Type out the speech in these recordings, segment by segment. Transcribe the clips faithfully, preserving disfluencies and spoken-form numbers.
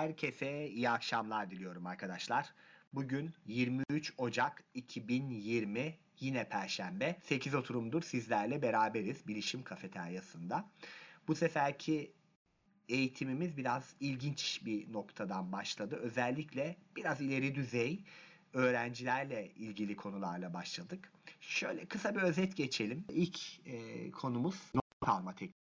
Herkese iyi akşamlar diliyorum arkadaşlar. Bugün yirmi üç Ocak iki bin yirmi, yine Perşembe. sekiz oturumdur sizlerle beraberiz Bilişim Kafeteryası'nda. Bu seferki eğitimimiz biraz ilginç bir noktadan başladı. Özellikle biraz ileri düzey öğrencilerle ilgili konularla başladık. Şöyle kısa bir özet geçelim. İlk e, konumuz not alma tekniğiydi.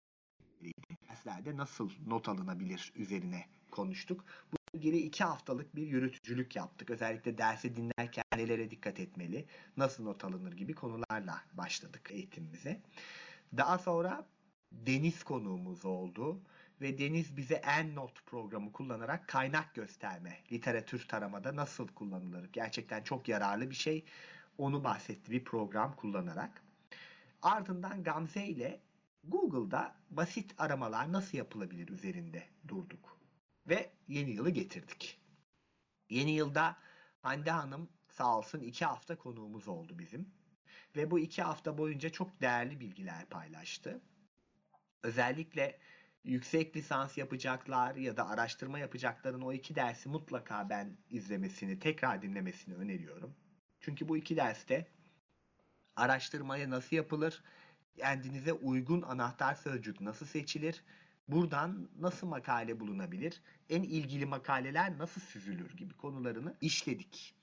Derslerde nasıl not alınabilir üzerine konuştuk. Bu ilgili iki haftalık bir yürütücülük yaptık. Özellikle dersi dinlerken nelere dikkat etmeli, nasıl not alınır gibi konularla başladık eğitimimize. Daha sonra Deniz konuğumuz oldu ve Deniz bize EndNote programı kullanarak kaynak gösterme, literatür taramada nasıl kullanılır, gerçekten çok yararlı bir şey, onu bahsetti bir program kullanarak. Ardından Gamze ile Google'da basit aramalar nasıl yapılabilir üzerinde durduk ve yeni yılı getirdik. Yeni yılda Hande Hanım sağ olsun iki hafta konuğumuz oldu bizim ve bu iki hafta boyunca çok değerli bilgiler paylaştı. Özellikle yüksek lisans yapacaklar ya da araştırma yapacakların o iki dersi mutlaka ben izlemesini, tekrar dinlemesini öneriyorum. Çünkü bu iki derste araştırmaya nasıl yapılır, kendinize uygun anahtar sözcük nasıl seçilir, buradan nasıl makale bulunabilir, en ilgili makaleler nasıl süzülür gibi konularını işledik.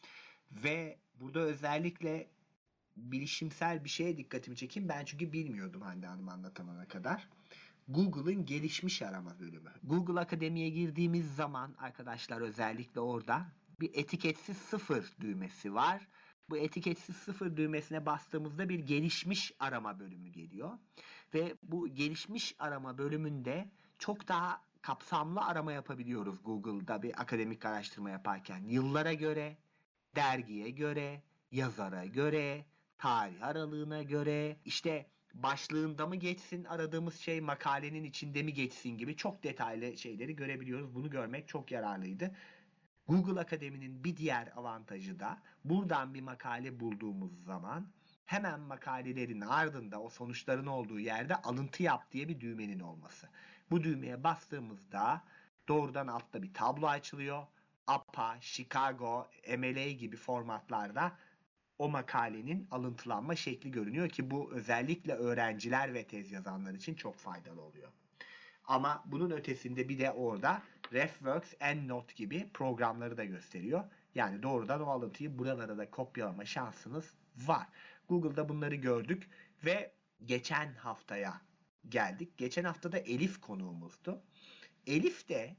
Ve burada özellikle bilişimsel bir şeye dikkatimi çekeyim. Ben çünkü bilmiyordum Hande Hanım anlatamana kadar. Google'ın gelişmiş arama bölümü. Google Akademi'ye girdiğimiz zaman arkadaşlar özellikle orada bir etiketsiz sıfır düğmesi var. Bu etiketsiz sıfır düğmesine bastığımızda bir gelişmiş arama bölümü geliyor. Ve bu gelişmiş arama bölümünde çok daha kapsamlı arama yapabiliyoruz Google'da bir akademik araştırma yaparken. Yıllara göre, dergiye göre, yazara göre, tarih aralığına göre, işte başlığında mı geçsin aradığımız şey, makalenin içinde mi geçsin gibi çok detaylı şeyleri görebiliyoruz. Bunu görmek çok yararlıydı. Google Akademi'nin bir diğer avantajı da buradan bir makale bulduğumuz zaman hemen makalelerin ardında o sonuçların olduğu yerde alıntı yap diye bir düğmenin olması. Bu düğmeye bastığımızda doğrudan altta bir tablo açılıyor. A P A, Chicago, M L A gibi formatlarda o makalenin alıntılanma şekli görünüyor ki bu özellikle öğrenciler ve tez yazanlar için çok faydalı oluyor. Ama bunun ötesinde bir de orada RefWorks, EndNote gibi programları da gösteriyor. Yani doğrudan o alıntıyı buralara da kopyalama şansınız var. Google'da bunları gördük ve geçen haftaya geldik. Geçen hafta da Elif konuğumuzdu. Elif de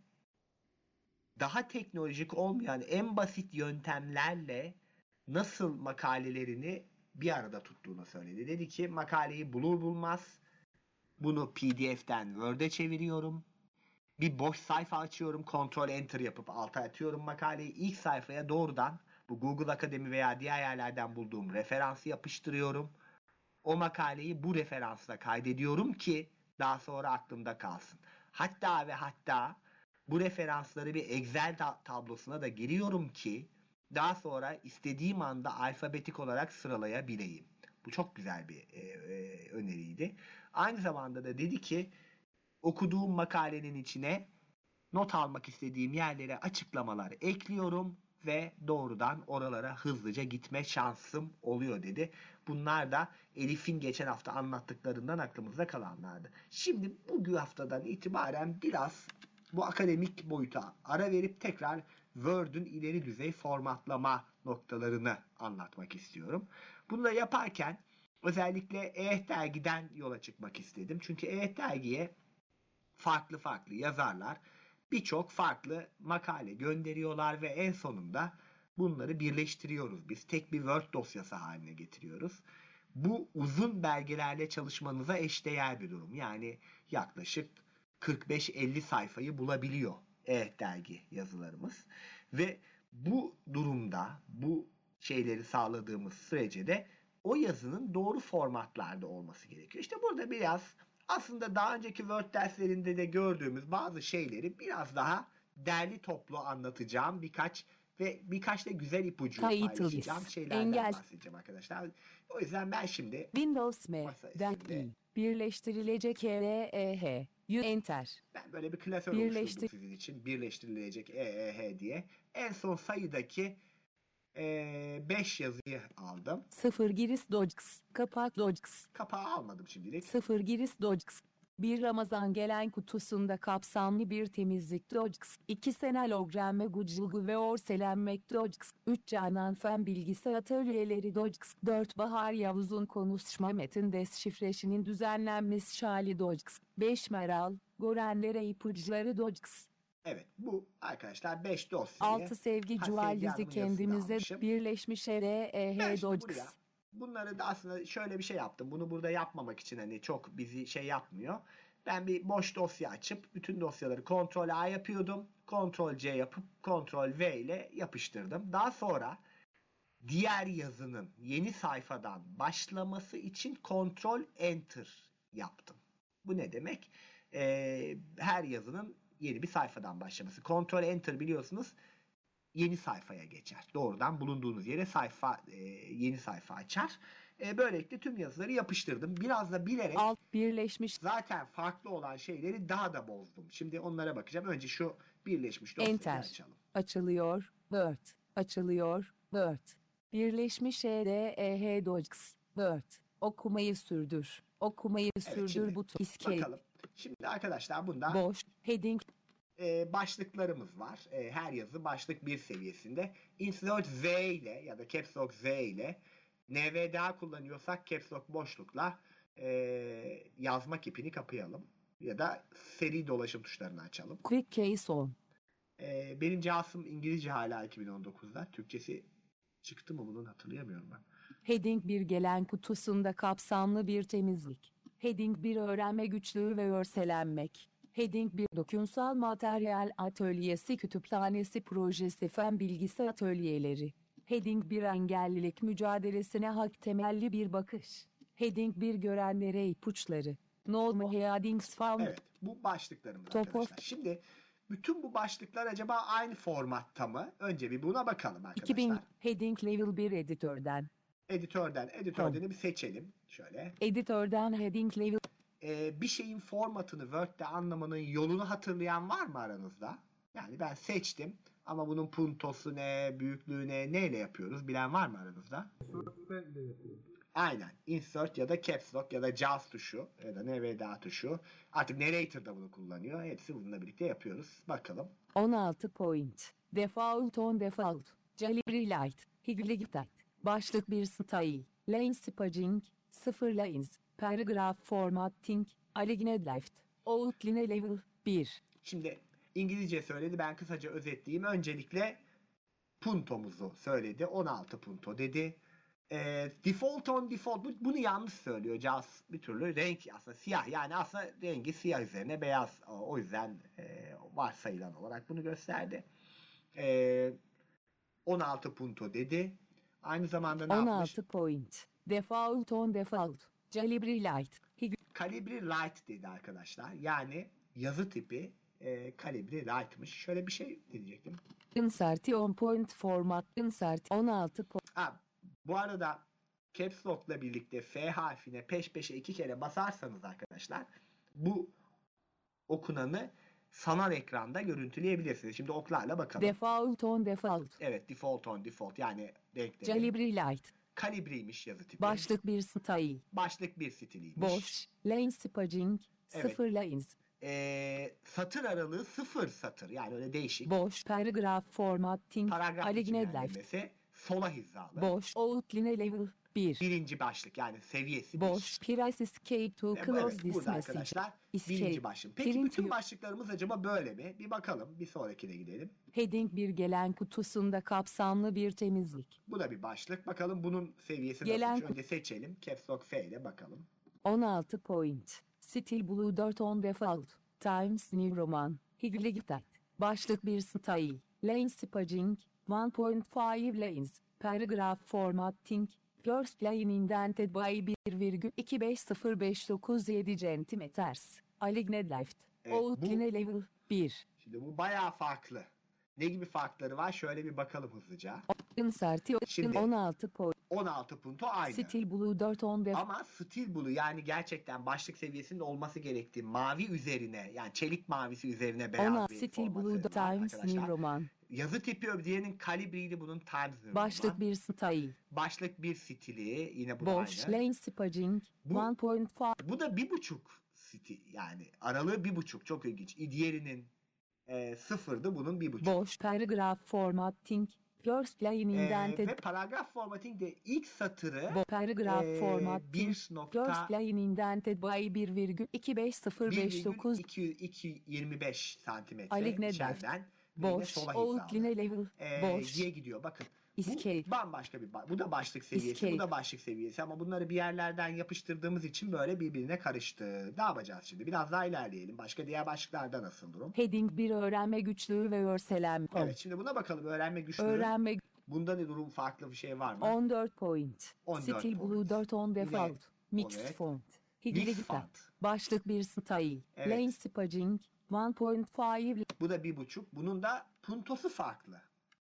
daha teknolojik olmayan en basit yöntemlerle nasıl makalelerini bir arada tuttuğunu söyledi. Dedi ki makaleyi bulur bulmaz bunu P D F'den Word'e çeviriyorum. Bir boş sayfa açıyorum. Ctrl Enter yapıp alta atıyorum makaleyi. İlk sayfaya doğrudan bu Google Akademi veya diğer yerlerden bulduğum referansı yapıştırıyorum. O makaleyi bu referansla kaydediyorum ki daha sonra aklımda kalsın. Hatta ve hatta bu referansları bir Excel tablosuna da giriyorum ki daha sonra istediğim anda alfabetik olarak sıralayabileyim. Bu çok güzel bir e, e, öneriydi. Aynı zamanda da dedi ki okuduğum makalenin içine not almak istediğim yerlere açıklamalar ekliyorum ve doğrudan oralara hızlıca gitme şansım oluyor dedi. Bunlar da Elif'in geçen hafta anlattıklarından aklımızda kalanlardı. Şimdi bugün haftadan itibaren biraz bu akademik boyuta ara verip tekrar Word'ün ileri düzey formatlama noktalarını anlatmak istiyorum. Bunu da yaparken özellikle E H Dergi'den yola çıkmak istedim. Çünkü E H Dergi'ye farklı farklı yazarlar birçok farklı makale gönderiyorlar ve en sonunda bunları birleştiriyoruz. Biz tek bir Word dosyası haline getiriyoruz. Bu uzun belgelerle çalışmanıza eşdeğer bir durum. Yani yaklaşık kırk beş elli sayfayı bulabiliyor E H Dergi yazılarımız. Ve bu durumda bu şeyleri sağladığımız sürece de o yazının doğru formatlarda olması gerekiyor. İşte burada biraz aslında daha önceki Word derslerinde de gördüğümüz bazı şeyleri biraz daha derli toplu anlatacağım birkaç ve birkaç da güzel ipucu paylaşacağım şeylerden Engel. bahsedeceğim arkadaşlar. O yüzden ben şimdi Windows M, D I, birleştirilecek R E H, Y enter. Ben böyle bir klasör Birleştir. oluşturdum sizin için. Birleştirilecek E, E, H diye. En son sayıdaki beş yazıyı aldım. Sıfır giriş Dodges. Kapak Dodges. Kapağı almadım şimdilik. Sıfır giriş Dodges. Bir Ramazan gelen kutusunda kapsamlı bir temizlik Dodges. İki senalogramme gucilgu ve orselenmek Dodges. Üç Canan Fen bilgisayar atölyeleri Dodges. Dört Bahar Yavuz'un konuşma metin desşifreşinin düzenlenmesi şali Dodges. Beş Meral, Gorenlere ipuçları Dodges. Evet, bu arkadaşlar beş dosyayı. Altı Sevgi Ha, Cuval Sevgi dizi Hanım'ın yazısını kendimize almışım. birleşmiş R E Ben H şimdi Dodges. buraya bunları da aslında şöyle bir şey yaptım. Bunu burada yapmamak için hani çok bizi şey yapmıyor. Ben bir boş dosya açıp bütün dosyaları kontrol A yapıyordum. kontrol C yapıp kontrol V ile yapıştırdım. Daha sonra diğer yazının yeni sayfadan başlaması için kontrol Enter yaptım. Bu ne demek? Ee, her yazının yeni bir sayfadan başlaması. kontrol Enter biliyorsunuz yeni sayfaya geçer. Doğrudan bulunduğunuz yere sayfa e, yeni sayfa açar. E, böylelikle tüm yazıları yapıştırdım. Biraz da bilerek Alt birleşmiş zaten farklı olan şeyleri daha da bozdum. Şimdi onlara bakacağım. Önce şu birleşmiş dosyayı Enter. açalım. Açılıyor. Word. Açılıyor. Word. Birleşmiş R E H Dodges. Word. Okumayı sürdür. Okumayı Evet, sürdür şimdi buton. Escape. bakalım. Şimdi arkadaşlar bunda Boş. Heading. e, başlıklarımız var. E, her yazı başlık bir seviyesinde. Insert Z ile ya da Caps Lock Z ile N V D A kullanıyorsak Caps Lock boşlukla e, yazma kipini kapayalım. Ya da seri dolaşım tuşlarını açalım. Quick case on. E, benim cihazım İngilizce hala iki bin on dokuzda. Türkçesi çıktı mı bunun hatırlayamıyorum ben. Heading bir gelen kutusunda kapsamlı bir temizlik. Heading bir öğrenme güçlüğü ve örselenmek. Heading bir dokunsal materyal atölyesi kütüphanesi projesi fen bilgisayar atölyeleri. Heading bir engellilik mücadelesine hak temelli bir bakış. Heading bir görenlere ipuçları. No more headings found. Evet, bu başlıklarımız Top arkadaşlar. Şimdi bütün bu başlıklar acaba aynı formatta mı? Önce bir buna bakalım arkadaşlar. iki bin Heading Level bir editörden. Editörden, editörden bir seçelim. Şöyle. Editörden Heading Level Ee, bir şeyin formatını Word'de anlamanın yolunu hatırlayan var mı aranızda? Yani ben seçtim ama bunun puntosu ne, büyüklüğü ne, neyle yapıyoruz? Bilen var mı aranızda? Aynen. Insert ya da Caps Lock ya da Jaws tuşu ya da N V D A tuşu. Artık Narrator da bunu kullanıyor. Hepsi bununla birlikte yapıyoruz. Bakalım. on altı point. Default on default. Calibri Light. Higligitite. Başlık bir style. Line spacing. sıfır lines. Paragraph formatting. Aligned left. Outline level bir. Şimdi İngilizce söyledi. Ben kısaca özetleyeyim. Öncelikle puntomuzu söyledi. on altı punto dedi. E, default on default. Bu, bunu yanlış söylüyor. Jaws bir türlü renk aslında siyah. Yani aslında rengi siyah üzerine beyaz. O yüzden e, varsayılan olarak bunu gösterdi. E, on altı punto dedi. Aynı zamanda ne on yapmış? altı point. Default on default. Calibri Light. Calibri Light dedi arkadaşlar. Yani yazı tipi e, Calibri Light'mış. Şöyle bir şey diyecektim. Insert on point format. Insert on altı point. Ha, bu arada Caps Lock'la birlikte F harfine peş peşe iki kere basarsanız arkadaşlar bu okunanı sanal ekranda görüntüleyebilirsiniz. Şimdi oklarla bakalım. Default on default. Evet, default on default yani renkleri. Calibri Light. Kalibriymiş yazı tipi. Başlık bir style. Başlık bir stiliymiş. Boş. Line spacing. Evet. sıfır lines. Ee, satır aralığı sıfır satır. Yani öyle değişik. Boş. Paragraph formatting. Paragraf Aligned left. biçimlendirmesi sola hizalı. Boş. Outline level bir. Birinci başlık yani seviyesi Boş. bir. Press escape to E, close evet, this burada message. arkadaşlar Escape. birinci başlık. Peki Print bütün you- başlıklarımız acaba böyle mi? Bir bakalım. Bir sonrakine gidelim. Heading bir gelen kutusunda kapsamlı bir temizlik. Bu da bir başlık. Bakalım bunun seviyesi Gelen nasıl? ku- Önce seçelim. Caps Lock F ile bakalım. on altı point. Style Blue dört on default. Times New Roman. Higligitite. Başlık bir style. Line spacing. one point five lines. Paragraph formatting. First line indented by bir virgül iki beş sıfır beş dokuz yedi centimeters. Aligned left. Evet, bu- Outline level bir. Şimdi bu bayağı farklı. Ne gibi farkları var? Şöyle bir bakalım hızlıca. Insert Şimdi- on altı point. on altı punto aynı. Steel Blue dört on ve Ama Steel Blue yani gerçekten başlık seviyesinde olması gerektiği mavi üzerine yani çelik mavisi üzerine beyaz ona bir Steel forması Blue var Times New arkadaşlar. Roman. Yazı tipi diğerinin kalibriydi, bunun Times New Başlık Roman. bir style. Başlık bir stili yine bu da Boş aynı. lane spacing Bu- bir nokta beş. Bu da bir buçuk stil yani aralığı bir buçuk, çok ilginç. Diğerinin e, sıfırdı, bunun bir buçuk. Boş paragraph formatting. First line E, indented. ve paragraf formatting de ilk satırı Bo paragraph e, formatting. bir nokta First line indented by bir virgül iki beş sıfır beş dokuz. bir virgül iki yirmi beş santimetre Aligned içeriden ve yine Boş sola outline hizalı level. e, Boş. diye gidiyor. Bakın Escape. bu bambaşka bir ba- bu da başlık seviyesi, Escape. bu da başlık seviyesi ama bunları bir yerlerden yapıştırdığımız için böyle birbirine karıştı. Ne yapacağız şimdi? Biraz daha ilerleyelim. Başka diğer başlıklarda nasıl durum? Heading bir öğrenme güçlüğü ve örselenme. Evet, şimdi buna bakalım. Öğrenme güçlüğü. Öğrenme Bunda ne durum, farklı bir şey var mı? on dört point. on dört Steel point. Blue dört on Yine- default. Mixed evet. font. Mixed Higli font. Başlık bir style. Evet. Lane spacing bir nokta beş. Bu da bir buçuk. Bunun da puntosu farklı.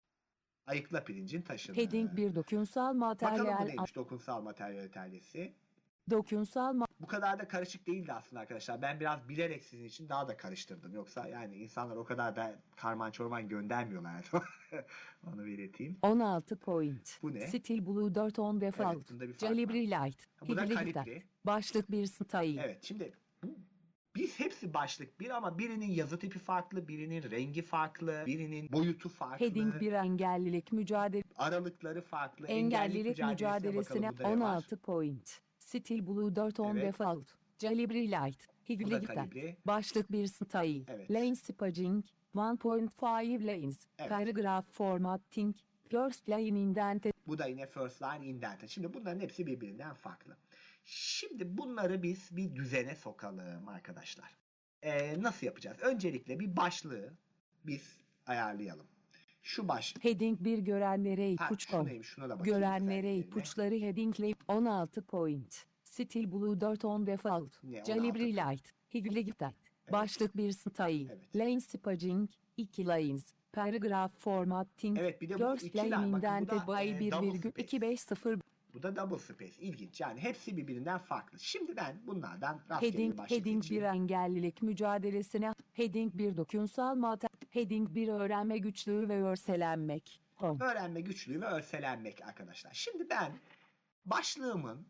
Ayıkla pirincin taşını. Heading bir dokunsal Bakalım bu materyal. neymiş dokunsal materyal iterlesi. Dokunsal ma- Bu kadar da karışık değildi aslında arkadaşlar. Ben biraz bilerek sizin için daha da karıştırdım. Yoksa yani insanlar o kadar da karman çorman göndermiyorlar. Onu belirteyim. on altı point. Bu ne? Steel Blue dört on default. Evet, bunda bir fark Calibri light. Bu da Higli kalibri. Başlık bir style. Evet, şimdi bu biz hepsi başlık bir ama birinin yazı tipi farklı, birinin rengi farklı, birinin boyutu farklı. Heading bir engellilik mücadele. Aralıkları farklı. Engellilik mücadelesine mücadelesine bakalım, burada ne on var? altı point. Steel Blue dört on Evet. default. Calibri light. Bu da Higli kalibri. Başlık bir style. Evet. Lane spacing bir nokta beş lanes. Evet. Paragraph formatting. First line indented. Bu da yine first line indented. Şimdi bunların hepsi birbirinden farklı. Şimdi bunları biz bir düzene sokalım arkadaşlar. Ee, nasıl yapacağız? Öncelikle bir başlığı biz ayarlayalım. Şu baş... Heading bir görenlere Ha, ipuç şu on. neymiş? Şuna da bakayım. Görenlere özelliklerine. ipuçları headingle on altı point. Steel Blue dört on default. Ne, on altı? Calibri light. Higli Başlık bir style. Evet. Lane spacing iki lanes. Paragraph formatting. Evet, bir de bu First iki line line. Bakın bu indented da, by e, bir double virgül space. iki beş sıfır. Bu da double space. İlginç. Yani hepsi birbirinden farklı. Şimdi ben bunlardan rastgele Heading, bir başlık heading bir seçeyim. engellilik mücadelesine. Heading bir dokunsal materyal. Heading bir öğrenme güçlüğü ve örselenmek. Home. Öğrenme güçlüğü ve örselenmek arkadaşlar. Şimdi ben başlığımın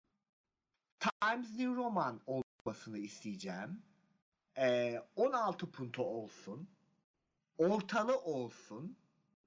Times New Roman olmasını isteyeceğim. Ee, on altı punto olsun. Ortalı olsun.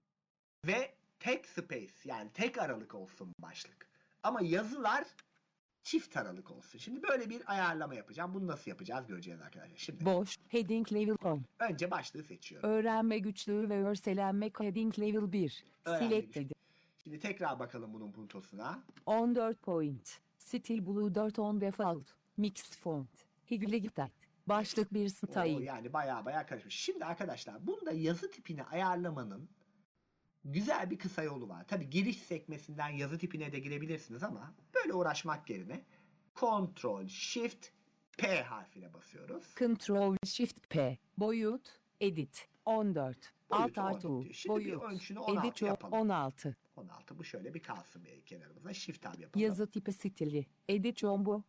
Ve tek space yani tek aralık olsun başlık. Ama yazılar çift aralık olsun. Şimdi böyle bir ayarlama yapacağım. Bunu nasıl yapacağız göreceğiz arkadaşlar. Şimdi Boş. Heading level home. önce başlığı seçiyorum. Öğrenme güçlüğü ve örselenmek heading level bir. Öğrenme Selected. Şimdi tekrar bakalım bunun puntosuna. on dört point. Steel Blue dört on default. Mixed font. Higli Başlık bir Oo, style. yani baya baya karışmış. Şimdi arkadaşlar bunda yazı tipini ayarlamanın güzel bir kısa yolu var. Tabi giriş sekmesinden yazı tipine de girebilirsiniz ama böyle uğraşmak yerine Ctrl Shift P harfine basıyoruz. Ctrl Shift P. Boyut. Edit. on dört. Alt Boyutu artı on U. diyor. Şimdi bir Boyut. ölçünü on altı Edit o- yapalım. on altı. on altı bu şöyle bir kalsın bir kenarımıza. Shift tab yapalım. Yazı tipi stili. Edit combo.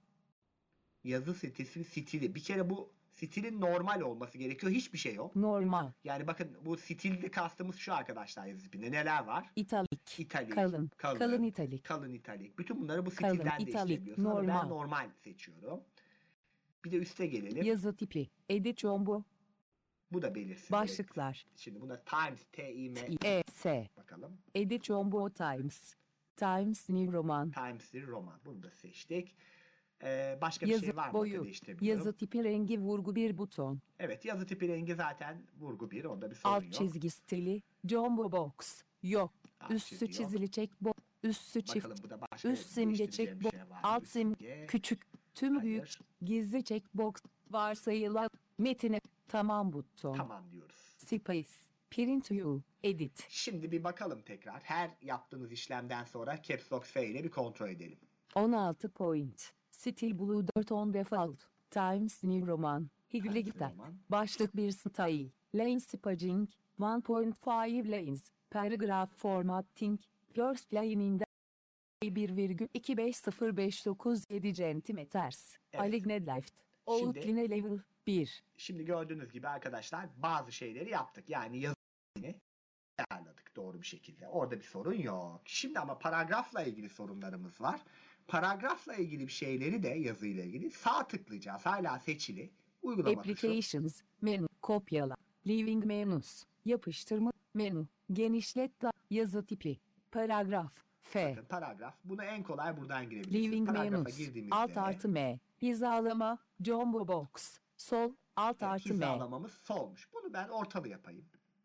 Yazı stili, stili. Bir kere bu stilin normal olması gerekiyor. Hiçbir şey yok. Normal. Yani bakın bu stilde kastımız şu arkadaşlar yazı tipinde. Neler var? İtalik. İtalik, Kalın. kalın, Kalın italik. kalın italik. Bütün bunları bu Kalın, stilden de italik, işleyebiliyorsunuz. Ama normal. ben normal seçiyorum. Bir de üste gelelim. Yazı tipi. Edit combo. Bu da belirsiz. Başlıklar. Evet. Şimdi buna Times, T I M E S. bakalım. Edit combo Times. Times New Roman. Times'tir roman. Bunu da seçtik. Ee, başka bir Yazı şey var mı? boyu. Değiştirebiliyorum. Yazı tipi rengi vurgu bir buton. Evet, yazı tipi rengi zaten vurgu bir. Onda bir sorun Alt yok. çizgi stili. Jumbo box. Yok. Alt Üstü çizgi yok. çizili checkbox. Üstü çift. Bakalım bu da başka Üst simge değiştireceğim bir checkbox. şey var mı? Alt Üst sim simge. küçük. Tüm Hayır. büyük. Gizli checkbox. Varsayılan. Metine. Tamam buton. Tamam diyoruz. Space. Print view. Edit. Şimdi bir bakalım tekrar. Her yaptığınız işlemden sonra Caps Lock F ile bir kontrol edelim. on altı point. Steel Blue dört on default. Times New Roman. Higli Times Gitar. Roman. Başlık bir style. Lane spacing. bir nokta beş lanes. Paragraph formatting. First line in the bir virgül iki beş sıfır beş dokuz yedi centimeters. Evet. Aligned left. Şimdi- Outline level bir. Şimdi gördüğünüz gibi arkadaşlar bazı şeyleri yaptık. Yani yazını ayarladık doğru bir şekilde. Orada bir sorun yok. Şimdi ama paragrafla ilgili sorunlarımız var. Paragrafla ilgili bir şeyleri de yazıyla ilgili sağ tıklayacağız. Hala seçili. Uygulama tuşu. Applications. Menü. Kopyala. Leaving menus. Yapıştırma. Menü. Genişlet. Da, yazı tipi. Paragraf. F. Bakın paragraf. Bunu en kolay buradan girebilirsiniz. Leaving Paragrafa menus. girdiğimizde Alt artı M. Hizalama. Jumbo box. Sol. Alt evet, artı M. hizalamamız solmuş. Bunu ben ortalı yapayım.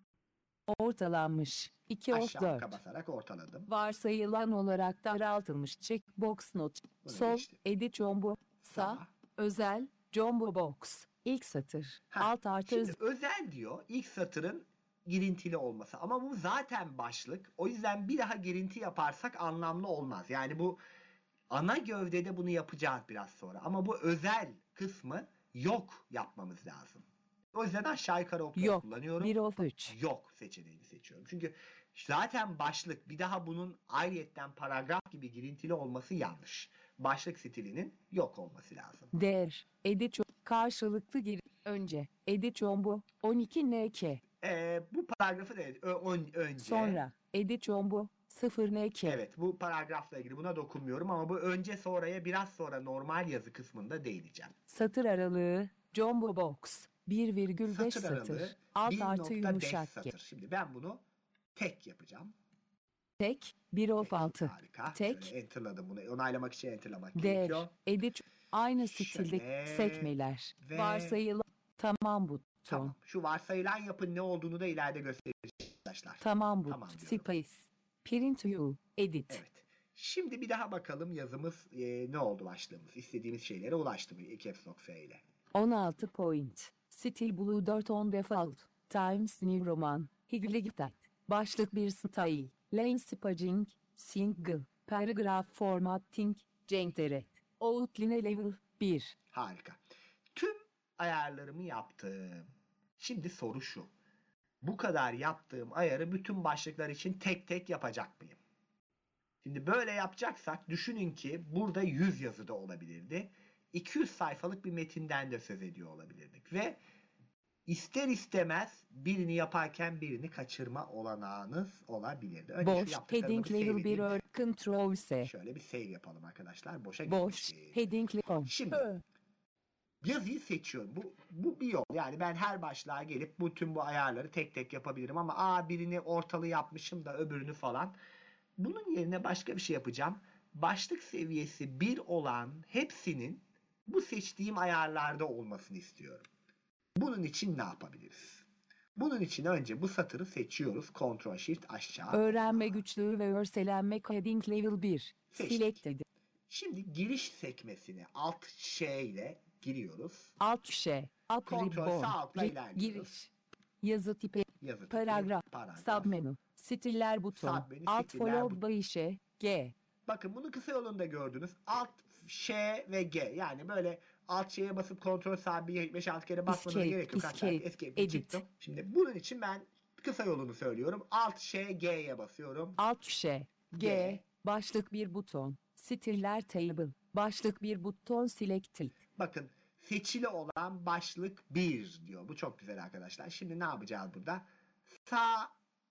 Ortalanmış. iki of Aşağı dört. basarak ortaladım. Varsayılan olarak daraltılmış checkbox not. Bunu Sol. geçtim. Edit jumbo. Sağ. Sağ. Özel. Jumbo box. İlk satır. Ha, Alt artı Şimdi öz- özel diyor ilk satırın girintili olması. Ama bu zaten başlık. O yüzden bir daha girinti yaparsak anlamlı olmaz. Yani bu ana gövdede bunu yapacağız biraz sonra. Ama bu özel kısmı yok yapmamız lazım. O yüzden aşağı yukarı okları Yok. kullanıyorum. bir of üç. Yok seçeneğini seçiyorum. Çünkü zaten başlık bir daha bunun ayrıyetten paragraf gibi girintili olması yanlış. Başlık stilinin yok olması lazım. Değer. Edit jo- karşılıklı gir. Önce. Edit jumbo. on iki N K. Ee, bu paragrafı da ö- ön- önce. Sonra. Edit jumbo. sıfır N K. Evet bu paragrafla ilgili buna dokunmuyorum ama bu önce sonraya biraz sonra normal yazı kısmında değineceğim. Satır aralığı. Jumbo box. bir virgül beş Satır satır. aralığı Alt bir artı nokta beş yumuşak G. satır. Şimdi ben bunu tek yapacağım. Tek. bir of Tek. altı. Harika. Tek. Şöyle enterladım bunu. Onaylamak için enterlamak Değer. gerekiyor. Edit. Aynı stilde Şöyle sekmeler. ve- Varsayılan. Tamam buton. Tamam. Şu varsayılan yapın ne olduğunu da ileride göstereceğim arkadaşlar. Tamam bu. Tamam diyorum. Space. Print view. Edit. Evet. Şimdi bir daha bakalım yazımız e, ne oldu başlığımız. İstediğimiz şeylere ulaştı mı Caps Lock F ile. on altı point. Stil Blue dört on default. Times New Roman. Higligtat. Başlık bir style. Lane spacing. Single. Paragraph formatting. Cenkderet. Outline level bir. Harika. Tüm ayarlarımı yaptım. Şimdi soru şu. Bu kadar yaptığım ayarı bütün başlıklar için tek tek yapacak mıyım? Şimdi böyle yapacaksak düşünün ki burada yüz yazı da olabilirdi. iki yüz sayfalık bir metinden de söz ediyor olabilirdik. Ve ister istemez birini yaparken birini kaçırma olanağınız olabilirdi. Önce şu Boş. yaptıklarımı Heading bir save level bir. edeyim. Ctrl S. Şöyle bir save yapalım arkadaşlar. Boşa Boş. gitmişti. Heading level. Şimdi yazıyı seçiyorum. Bu, bu bir yol. Yani ben her başlığa gelip bu tüm bu ayarları tek tek yapabilirim. Ama aa birini ortalı yapmışım da öbürünü falan. Bunun yerine başka bir şey yapacağım. Başlık seviyesi bir olan hepsinin bu seçtiğim ayarlarda olmasını istiyorum. Bunun için ne yapabiliriz? Bunun için önce bu satırı seçiyoruz. Ctrl Shift aşağı. Öğrenme güçlüğü ve örselenmek heading level bir. Seçtik. Selected. Şimdi giriş sekmesine alt şey ile giriyoruz. Alt şey. Up Kontrol ribbon. sağ altla Ri- ilerliyoruz. Giriş. Yazı tipi. Yazı tipi, Paragraf. paragraf. Submenu. Stiller buton. Submenü, Alt stiller followed buton. by işe. G. Bakın bunu kısa yolunda gördünüz. Alt Ş ve G. Yani böyle alt şeye basıp kontrol sabiye beş altı kere basmanıza Escape, gerek yok. Hatta escape, escape edit. çıktım. Şimdi bunun için ben kısa yolunu söylüyorum. Alt Ş G'ye basıyorum. Alt şey. G. G. Başlık bir buton. Stiller table. Başlık bir buton selected. Bakın seçili olan başlık bir diyor. Bu çok güzel arkadaşlar. Şimdi ne yapacağız burada? Sağ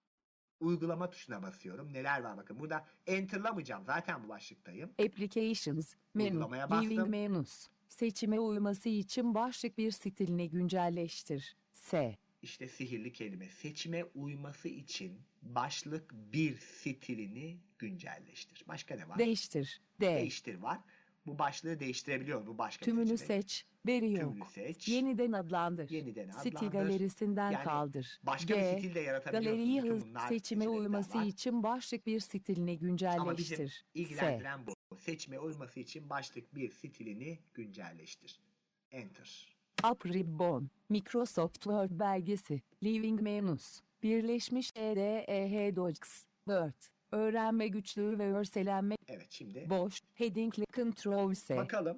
uygulama tuşuna basıyorum. Neler var bakın. Burada enter'lamayacağım. Zaten bu başlıktayım. Applications. Menü. Uygulamaya Living bastım. menus. Seçime uyması için başlık bir stilini güncelleştir. S. İşte sihirli kelime. Seçime uyması için başlık bir stilini güncelleştir. Başka ne var? Değiştir. D. Değiştir var. Bu başlığı değiştirebiliyor. Bu başka bir Tümünü seçenek. seç. Veri yok. Tümünü seç. Yeniden adlandır. Yeniden Stil adlandır. galerisinden Yani kaldır. Başka G. bir stil de yaratabiliyorsunuz. Galeriyi Bütün hız bunlar seçime seçenekler uyması var. için başlık bir stilini Ama bizim güncelleştir. S. ilgilendiren bu. Seçime uyması için başlık bir stilini güncelleştir. Enter. Up ribbon. Microsoft Word belgesi. Living menus. Birleşmiş E D E H Docs. Word. Öğrenme güçlüğü ve örselenme. Evet şimdi Boş. Heading'le Ctrl S. bakalım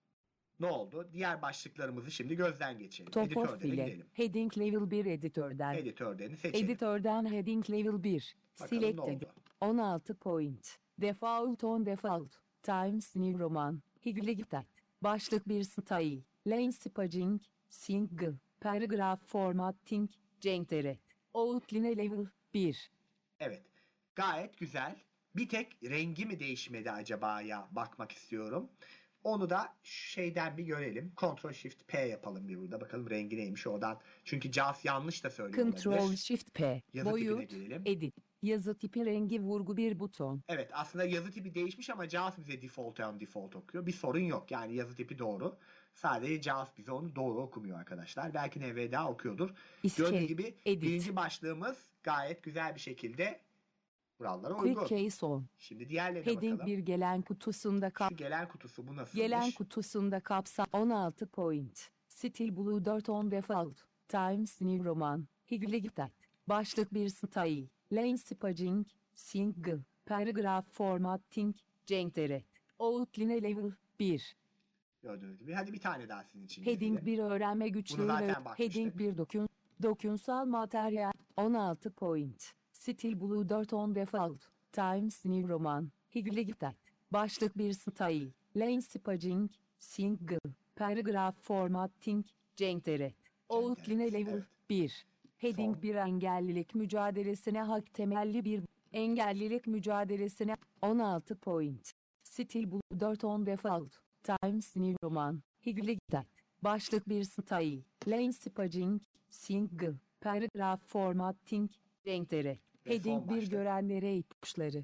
ne oldu? Diğer başlıklarımızı şimdi gözden geçirelim. Top Editörde of file. gidelim. Heading level bir editörden. Editörlerini seçelim. Editörden heading level bir. Bakalım ne Selected. oldu? on altı point. Default on default. Times New Roman. Higligtat. Başlık bir style. Lane spacing. Single. Paragraph formatting. Centeret. Outline level bir. Evet. Gayet güzel. Bir tek rengi mi değişmedi acaba ya bakmak istiyorum. Onu da şeyden bir görelim. Ctrl Shift P yapalım bir burada. Bakalım rengi neymiş oradan. Çünkü Jaws yanlış da söylüyor Ctrl olabilir. Shift P. Yazı tipine Boyut. gelelim. Edit. Yazı tipi rengi vurgu bir buton. Evet, aslında yazı tipi değişmiş ama Jaws bize default on default okuyor. Bir sorun yok. Yani yazı tipi doğru. Sadece Jaws bize onu doğru okumuyor arkadaşlar. Belki N V D A okuyordur. İskelet. Gördüğünüz gibi Edit. birinci başlığımız gayet güzel bir şekilde kurallara Quick uygun. Case on. Şimdi diğerlerine Heading bakalım. bir gelen kutusunda kap Şu gelen kutusu bu nasılmış? gelen kutusunda kapsam on altı point. Steel Blue dört on default. Times New Roman. Higligtat. Başlık bir style. Lane spacing. Single. Paragraph formatting. Centeret. Outline level bir. Gördüğünüz gibi. Hadi bir tane daha sizin için Heading izleyelim. bir öğrenme güçlüğü Bunu ve zaten bakmıştık. Heading bir dokün dokunsal materyal on altı point. Steel Blue dört on default. Times New Roman. Higligtat. Başlık bir style. Lane spacing. Single. Paragraph formatting. Centeret. Outline level evet. bir. Heading Son. bir engellilik mücadelesine hak temelli bir engellilik mücadelesine on altı point. Steel Blue dört on default. Times New Roman. Higligtat. Başlık bir style. Lane spacing. Single. Paragraph formatting. Centeret. Ve son Heading bir başlık. görenlere ipuçları.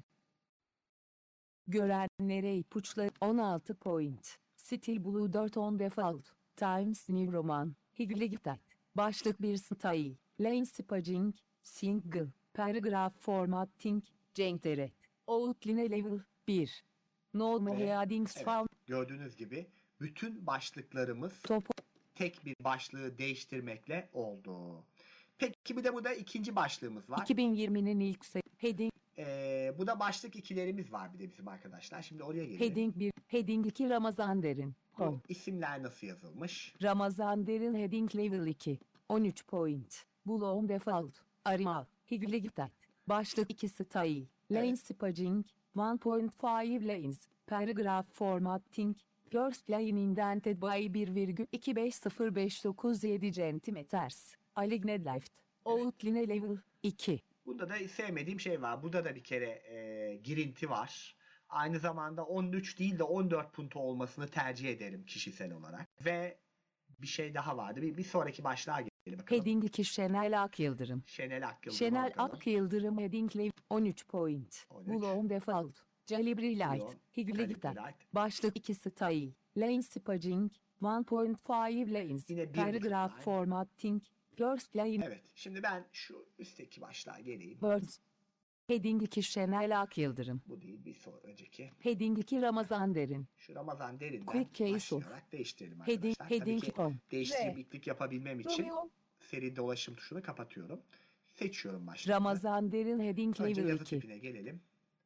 Görenlere ipuçları on altı point. Steel Blue dört on default. Times New Roman. Higligtat. Başlık bir style. Lane spacing. Single. Paragraph formatting. Centeret. Outline level bir. Normal Ve headings evet, found. gördüğünüz gibi bütün başlıklarımız Top tek bir başlığı değiştirmekle oldu. Peki bir de burada ikinci başlığımız var. iki bin yirminin ilk sayı. Heading, Ee, bu da başlık ikilerimiz var bir de bizim arkadaşlar. Şimdi oraya gelelim. heading bir, heading iki Ramazan Derin. Home. Bu isimler nasıl yazılmış? Ramazan Derin heading level iki. on üç point. Bloom default. Arial. Higligtat. Başlık iki style. Lane Evet. spacing. bir point beş lanes. Paragraph formatting. First line indented by bir virgül iki beş sıfır beş dokuz yedi centimeters. Aligned left. Outline level iki. Bunda da sevmediğim şey var. Burada da bir kere e, girinti var. Aynı zamanda on üç değil de on dört punto olmasını tercih ederim kişisel olarak. Ve bir şey daha vardı. Bir, bir sonraki başlığa gelelim bakalım. Heading iki Şenel Ak Yıldırım. Şenel Akyıldırım'a Şenel bakalım. Ak Yıldırım heading level on üç point. on üç. Bloom default. Calibri light. Bloom, Higligtat. Calibri light. Başlık iki style. Lane spacing. bir point beş lanes. Yine bir buçuk Paragraph line. formatting. First line. Evet. Şimdi ben şu üstteki başlığa geleyim. Words. Heading iki Şenel Ak Yıldırım. Bu değil bir son önceki. Heading iki Ramazan Derin. Şu Ramazan derinden Quick case of. başlayarak değiştirelim Heading, arkadaşlar. Tabii heading ki on. değişiklik yapabilmem için Romeo. seri dolaşım tuşunu kapatıyorum. Seçiyorum başlığı. Ramazan Derin heading Önce level yazı iki. tipine gelelim.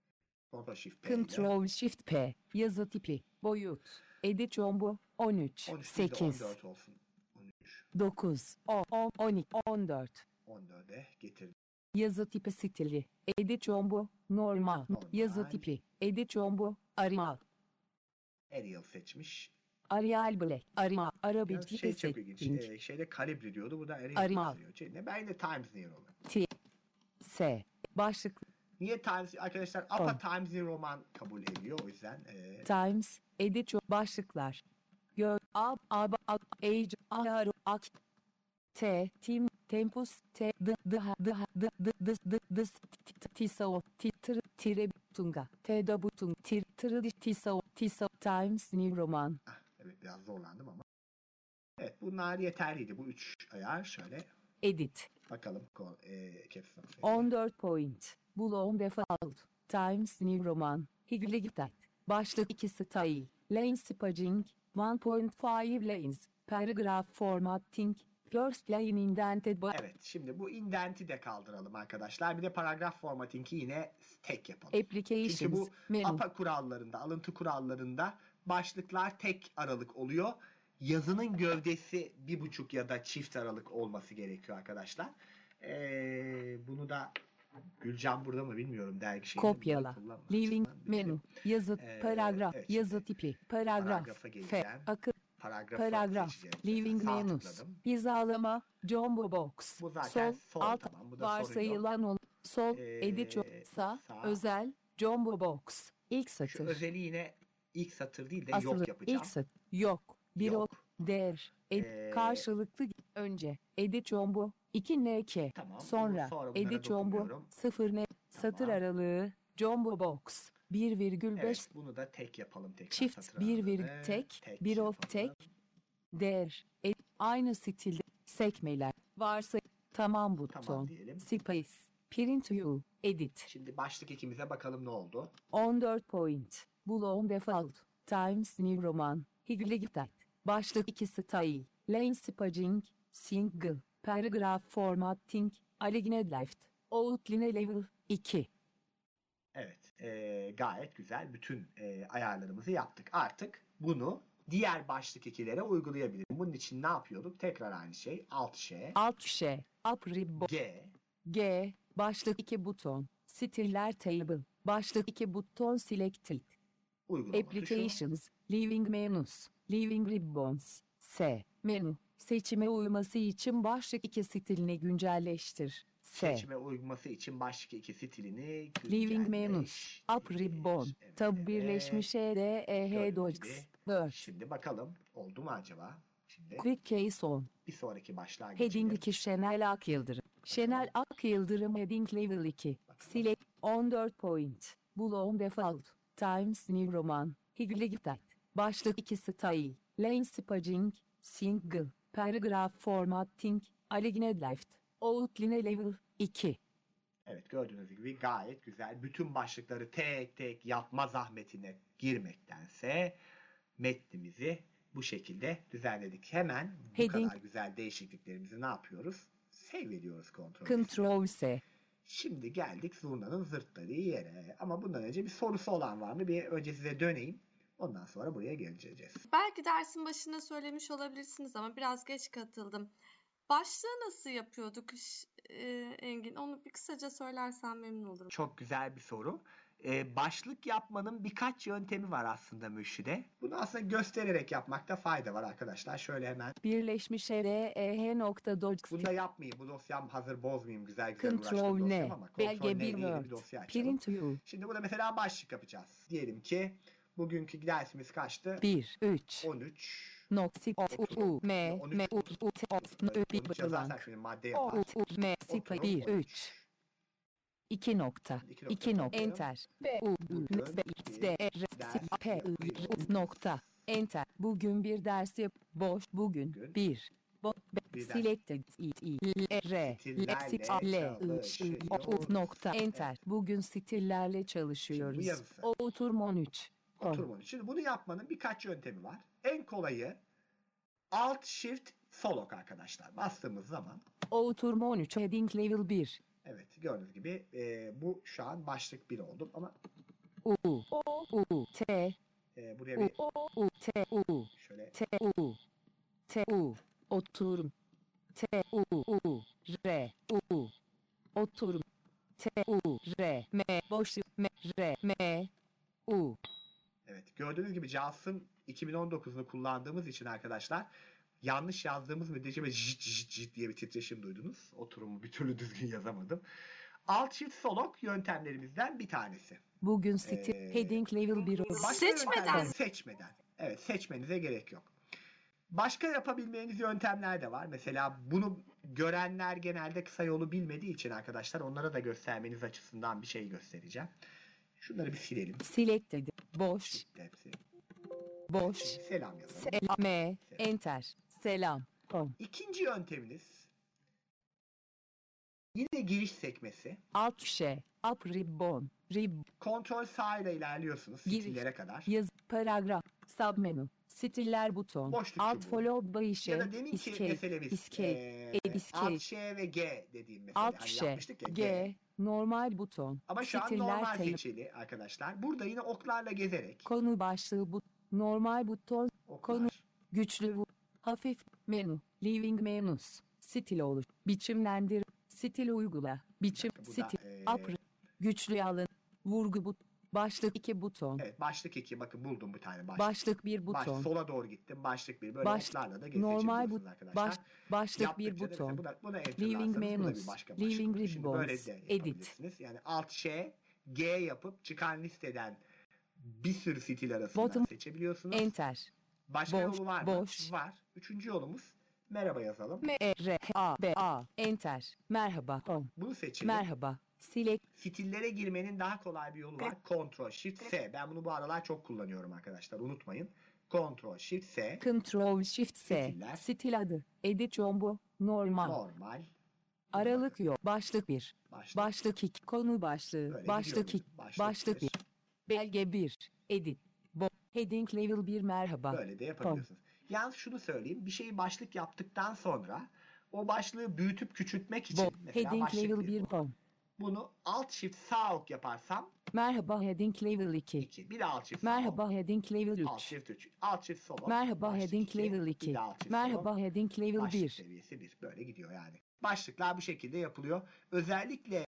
Ctrl Shift P ile. Ctrl Shift P. Yazı tipi. Boyut. Edit Jumbo. on üç. on üç değil de sekiz. on dört olsun. on üç. dokuz. on. on iki. on dört. on dörde getirdim. Yazı tipi stili. Edit Jumbo. Normal. Normal. Yazı tipi. Edit Jumbo. Arial. Arial seçmiş. Arial Black. Arial. Arabic Ya tipi şey çok ilginç. setting. Ee, şeyde Calibri diyordu. Bu da Arial Arial. yazıyor. Şey, ne? Ben de Times New Roman. T. S. Başlık. Niye Times? Arkadaşlar On. Apa Times New Roman kabul ediyor. O yüzden e, Times. Edit Jumbo. Başlıklar. Gör. Ab. Ab. Ab. Age. Ahar. Ak. T. Tim. Tempus. T. D. D. H. D. H. D. D. D. D. D. T. Tisao. T. Tır. Tire. Tunga. T. W. Tung. Tir. Tır. Tisao. Tisao. Times New Roman. ah, evet biraz zorlandım ama. Evet bunlar yeterliydi. Bu üç ayar şöyle Edit. bakalım. Ko- E, caps lock. on dört point. Bloom default. Times New Roman. Higligtat. Başlık iki style. Lane spacing. bir point beş lanes. Paragraph formatting. First line indented by. Evet şimdi bu indenti de kaldıralım arkadaşlar. Bir de paragraf formatting'i yine tek yapalım. Applications. Çünkü bu Menü. A P A kurallarında, alıntı kurallarında başlıklar tek aralık oluyor. Yazının gövdesi bir buçuk ya da çift aralık olması gerekiyor arkadaşlar. Ee, bunu da Gülcan burada mı bilmiyorum, dergi şeyinde bunları Kopyala. kullanma Living açısından bilelim. menü. Yazı. Ee, Paragraf. evet Yazı şimdi tipi. Paragraf. paragrafa F. geleceğim. Akı. Paragrafı Paragraf. seçeceğim. Mesela Living sağ menus. tıkladım. Hizalama. Jumbo box. Bu zaten Sol. sol, Alt. tamam. Bu da sorun yok. Varsayılan ol. Sol. Edit. Ee, Sağ. sağ. Özel. Jumbo box. İlk Şu satır. özeli yine ilk satır değil de Asılı. yok yapacağım. İlk satır. Yok. Bir o. Yok. Der. Ed, Ee, karşılıklı. Önce. Edit jumbo. iki N K. Tamam. Sonra. Sonra bunlara Edit jumbo. dokunmuyorum. sıfır N. Satır Tamam. aralığı. Jumbo box. bir virgül beş. Evet, bunu da tek yapalım tekrar. Çift satır bir aralığını. virgül tek, Tek bir of yapalım. tek, der, e, aynı stilde, sekmeler, varsa, tamam buton, Tamam diyelim. space, print view, edit, Şimdi başlık ikimize bakalım ne oldu. on dört point, Bulon default, Times New Roman, Higligtat, başlık iki style, lane spacing, single, paragraph formatting, aligned left, outline level, iki. Evet, e, gayet güzel. Bütün e, ayarlarımızı yaptık. Artık bunu diğer başlık ikilere uygulayabilirim. Bunun için ne yapıyorduk? Tekrar aynı şey. Alt Ş, Alt şey, up ribbon, G, G, başlık iki buton, stiller table, başlık iki buton selected, uygulama tuşu. applications, living menus, living ribbons, S, menü, seçime uyması için başlık iki stilini güncelleştir, S, Seçme uyguması için başlık iki stilini living menus, up güncelleştir. ribbon, Evet, tab evet. birleşmiş E D E H Gördüğünüz docs, gibi. Word, Şimdi bakalım oldu mu acaba? Şimdi quick case on, bir sonraki başlığa heading geçelim. iki Şenel Ak Yıldırım, Şenel Ak Yıldırım heading level iki, select, on dört point, Bulon default, Times New Roman, Higligtat, başlık iki style, lane spacing, single, paragraph formatting, aligned left, outline level, iki. Evet, gördüğünüz gibi gayet güzel. Bütün başlıkları tek tek yapma zahmetine girmektense metnimizi bu şekilde düzenledik. Hemen bu Heading. kadar güzel değişikliklerimizi ne yapıyoruz? Save ediyoruz kontrol. Ctrl S. Şimdi geldik zurnanın zırtladığı yere. Ama bundan önce bir sorusu olan var mı? Bir önce size döneyim. Ondan sonra buraya geleceğiz. Belki dersin başında söylemiş olabilirsiniz ama biraz geç katıldım. Başlığı nasıl yapıyorduk e, Engin? Onu bir kısaca söylersen memnun olurum. Çok güzel bir soru. Ee, başlık yapmanın birkaç yöntemi var aslında Mürşide. Bunu aslında göstererek yapmakta fayda var arkadaşlar. Şöyle hemen. Birleşmiş E R E H nokta docs. Bunu da yapmayayım. Bu dosyam hazır, bozmayayım. Güzel güzel Ctrl uğraştığım dosyam N. ama. Belge Ctrl N bir diye yeni bir Word. dosya açalım. Print view. Şimdi burada mesela başlık yapacağız. Diyelim ki bugünkü dersimiz kaçtı? bir, üç. on üç. Noksi o u u m m u u t o s n ö bi on üç yazarsak blank. şimdi madde O yapar. u u m sipa Oturum bir, on üç. iki nokta. İki nokta iki nokta. koyuyorum. Enter. B u u Bugün n b x d r ders s p i yapıyoruz. nokta. Enter. Bugün bir ders yap. Boş. Bugün. Bugün bir. Bo bir ders. selected i i l r Stillerle l l i o u nokta. Enter. Bugün stillerle çalışıyoruz. yazısı. Oturum on üç. on. Oturum on üç. Şimdi bunu yapmanın birkaç yöntemi var. En kolayı Alt Shift Sol ok arkadaşlar. Bastığımız zaman Oturum on üç. Heading level bir. evet gördüğünüz gibi e, bu şu an başlık bir oldu ama U o u t e, buraya u bir o u t u şöyle t u t u oturum t u u r u oturum t u r m boş m r m u evet gördüğünüz gibi JAWS'ın iki bin on dokuzunu kullandığımız için arkadaşlar yanlış yazdığımız müddetçe böyle jit jit jit diye bir titreşim duydunuz. Oturumu bir türlü düzgün yazamadım. Alt Shift Sol ok yöntemlerimizden bir tanesi. bugün stil Ee, heading level bir Başka Seçmeden. yöntemler- seçmeden. Evet, seçmenize gerek yok. Başka yapabilmeniz yöntemler de var. Mesela bunu görenler genelde kısa yolu bilmediği için arkadaşlar onlara da göstermeniz açısından bir şey göstereceğim. Şunları bir silelim. selected boş Sildi hepsi. boş Selam yazalım. selam m enter selam home İkinci yönteminiz yine giriş sekmesi. alt şey up ribbon rib Kontrol sağ ile ilerliyorsunuz Giriş. stillere kadar. yaz paragraf submenu stiller buton Boşluk alt çubuğu. followed by işe Ya da demin ki escape meselemiz escape eee, ed escape Alt Ş ve G dediğim mesele. alt Hani şey yapmıştık ya, G normal buton Ama şu an stiller normal table seçili arkadaşlar. Burada yine oklarla gezerek konu başlığı bu normal buton oklar. konu güçlü bu hafif menü living menus stil olur biçimlendir Stil uygula. Biçim. Bu da Stil. e, Upper. Güçlü alın. Vurgu but. Başlık iki buton. evet, başlık iki. Bakın buldum bir tane başlık. Başlık bir Baş, buton. sola doğru gittim. Başlık bir. Böyle Baş, oklarla da normal seçebiliyorsunuz but. arkadaşlar. Baş, başlık bir Yaptıkça da mesela buton. buna, buna Leaving enterlarsanız bu da bir menus. başka başlık Leaving oluyor. Şimdi böyle ribbons. de Edit. yapabilirsiniz. Yani alt Ş, G yapıp çıkan listeden bir sürü stil arasından Bottom. seçebiliyorsunuz. Enter. Başka Boş. yolu var mı? Boş. Var. Üçüncü yolumuz merhaba yazalım. M E R A B A. Enter. Merhaba. Home. Bunu seçelim. Merhaba. Select. Stillere girmenin daha kolay bir yolu var. Ctrl Shift S. Ben bunu bu aralar çok kullanıyorum arkadaşlar. Unutmayın. Ctrl Shift S. Ctrl Shift S. Stiller. Stil adı. Edit combo. Normal. Normal. Aralık yok. Başlık bir. Başlık. Başlık iki. Konu başlığı. Böyle Başlık gidiyor iki. bizim. Başlık Başlık bir. bir. Belge bir. Edit. Bo. Heading level bir merhaba. Böyle de yapabiliyorsunuz. Yalnız şunu söyleyeyim. Bir şeyi başlık yaptıktan sonra o başlığı büyütüp küçültmek için Bo. mesela Heading başlık level bir bir bu. home. Bunu Alt Shift sağ ok yaparsam Merhaba heading level iki. iki. Bir de Alt Shift sağ ok. Merhaba heading level Alt üç. Shift üç. Alt Shift sol ok. Merhaba Başlık heading iki. level Bir iki. de Alt Shift sol ok. Merhaba heading level Başlık bir. seviyesi bir. Böyle gidiyor yani. Başlıklar bu şekilde yapılıyor. Özellikle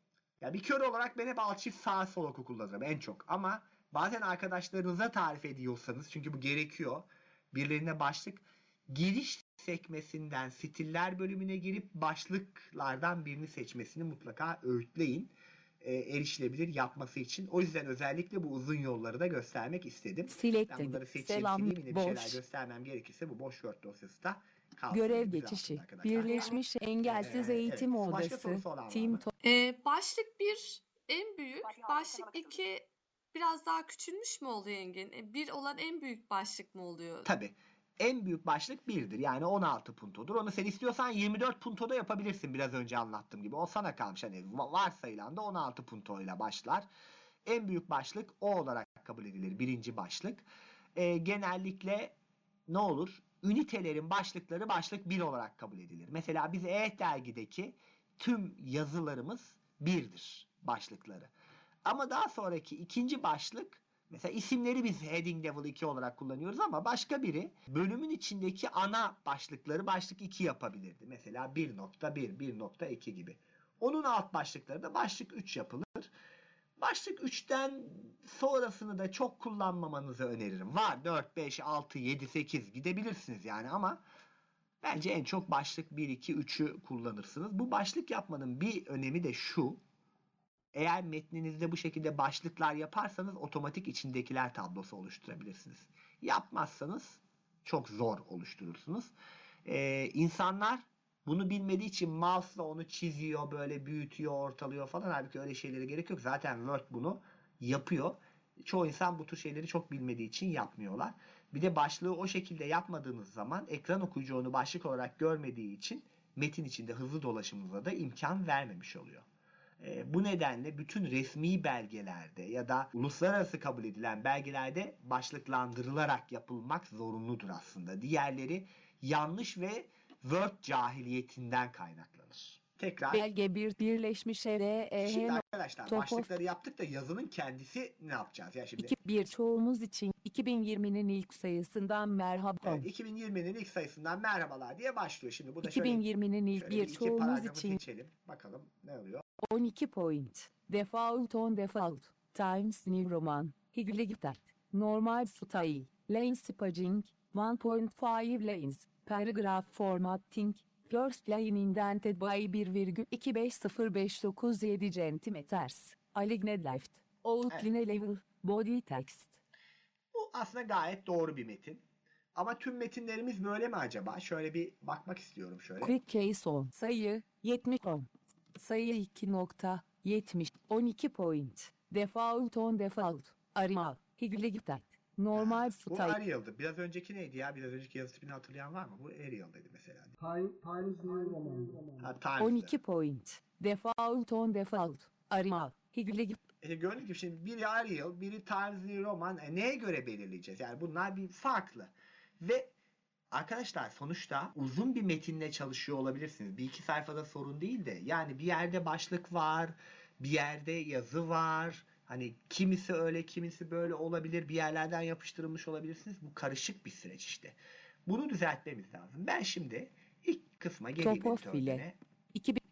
ya bir kör olarak ben hep alt çift sağ sol oku kullanırım en çok. Ama bazen arkadaşlarınıza tarif ediyorsanız, çünkü bu gerekiyor, birilerine başlık, giriş sekmesinden stiller bölümüne girip başlıklardan birini seçmesini mutlaka öğütleyin. E, erişilebilir yapması için. O yüzden özellikle bu uzun yolları da göstermek istedim. Select Ben bunları edit. seçeyim, Selam. sileyim, yine bir şeyler Boş. göstermem gerekirse bu boş Word dosyası da kalsın. Görev Güzel geçişi. aslında arkadaşlar. Birleşmiş Engelsiz Ee, Eğitim evet. Başka Odası. sorusu olan var Team mı? Ee, başlık bir en büyük, başlık iki biraz daha küçülmüş mü oluyor Engin? E, bir olan en büyük başlık mı oluyor? Tabii. En büyük başlık birdir. Yani on altı puntodur. Onu sen istiyorsan yirmi dört puntoda yapabilirsin, biraz önce anlattığım gibi. O sana kalmış. Hani varsayılan da on altı puntoyla başlar. En büyük başlık o olarak kabul edilir. Birinci başlık. Ee, genellikle ne olur? Ünitelerin başlıkları başlık bir olarak kabul edilir. Mesela biz e-dergideki tüm yazılarımız birdir başlıkları. Ama daha sonraki ikinci başlık, mesela isimleri biz heading level iki olarak kullanıyoruz ama başka biri bölümün içindeki ana başlıkları başlık iki yapabilirdi. Mesela bir nokta bir, bir nokta iki gibi. Onun alt başlıkları da başlık üç yapılır. Başlık üçten sonrasını da çok kullanmamanızı öneririm. Var dört, beş, altı, yedi, sekiz gidebilirsiniz yani, ama bence en çok başlık bir, iki, üçü kullanırsınız. Bu başlık yapmanın bir önemi de şu: eğer metninizde bu şekilde başlıklar yaparsanız otomatik içindekiler tablosu oluşturabilirsiniz. Yapmazsanız çok zor oluşturursunuz. Ee, insanlar bunu bilmediği için mouse'la onu çiziyor, böyle büyütüyor, ortalıyor falan. Halbuki öyle şeylere gerek yok. Zaten Word bunu yapıyor. Çoğu insan bu tür şeyleri çok bilmediği için yapmıyorlar. Bir de başlığı o şekilde yapmadığınız zaman ekran okuyucu onu başlık olarak görmediği için metin içinde hızlı dolaşımınıza da imkan vermemiş oluyor. E, bu nedenle bütün resmi belgelerde ya da uluslararası kabul edilen belgelerde başlıklandırılarak yapılmak zorunludur aslında. Diğerleri yanlış ve Word cahiliyetinden kaynaklanır. Tekrar. Belge bir Birleşmiş E R Şimdi E arkadaşlar Top of- başlıkları yaptık da yazının kendisi ne yapacağız? Ya şimdi iki bir çoğumuz için iki bin yirminin ilk sayısından merhaba. evet, iki bin yirminin ilk sayısından merhabalar diye başlıyor. Şimdi bu da şöyle, iki bin yirminin ilk şöyle bir iki çoğumuz paragrafı için seçelim. Bakalım ne oluyor? on iki point. Default on default. Times New Roman. Higgleditat. Normal style. Lane spacing. one point five lanes. Paragraph formatting. First line indented by bir virgül iki beş sıfır beş dokuz yedi centimeters. Aligned left. Outline level. Body text. Bu aslında gayet doğru bir metin. Ama tüm metinlerimiz böyle mi acaba? Şöyle bir bakmak istiyorum şöyle. Quick case on. Sayı yetmiş on. Sayı iki nokta yetmiş. on iki point. Default on default. Arima. Higgleditat. Normal Bu style. Arial'dı. Biraz önceki neydi ya? Biraz önceki yazı tipini hatırlayan var mı? Bu Arial'daydı mesela. Time, Times New Roman. Ha, Times'dı. on iki point. Default on default. Arima. Higgleditat. E, gördüğünüz gibi şimdi biri Arial, biri Times New Roman. E, neye göre belirleyeceğiz? Yani bunlar bir farklı. Ve arkadaşlar sonuçta uzun bir metinle çalışıyor olabilirsiniz. Bir iki sayfada sorun değil de. Yani bir yerde başlık var, bir yerde yazı var. Hani kimisi öyle, kimisi böyle olabilir. Bir yerlerden yapıştırılmış olabilirsiniz. Bu karışık bir süreç işte. Bunu düzeltmemiz lazım. Ben şimdi ilk kısma geleyim Top of editörlüğüne. file. iki bin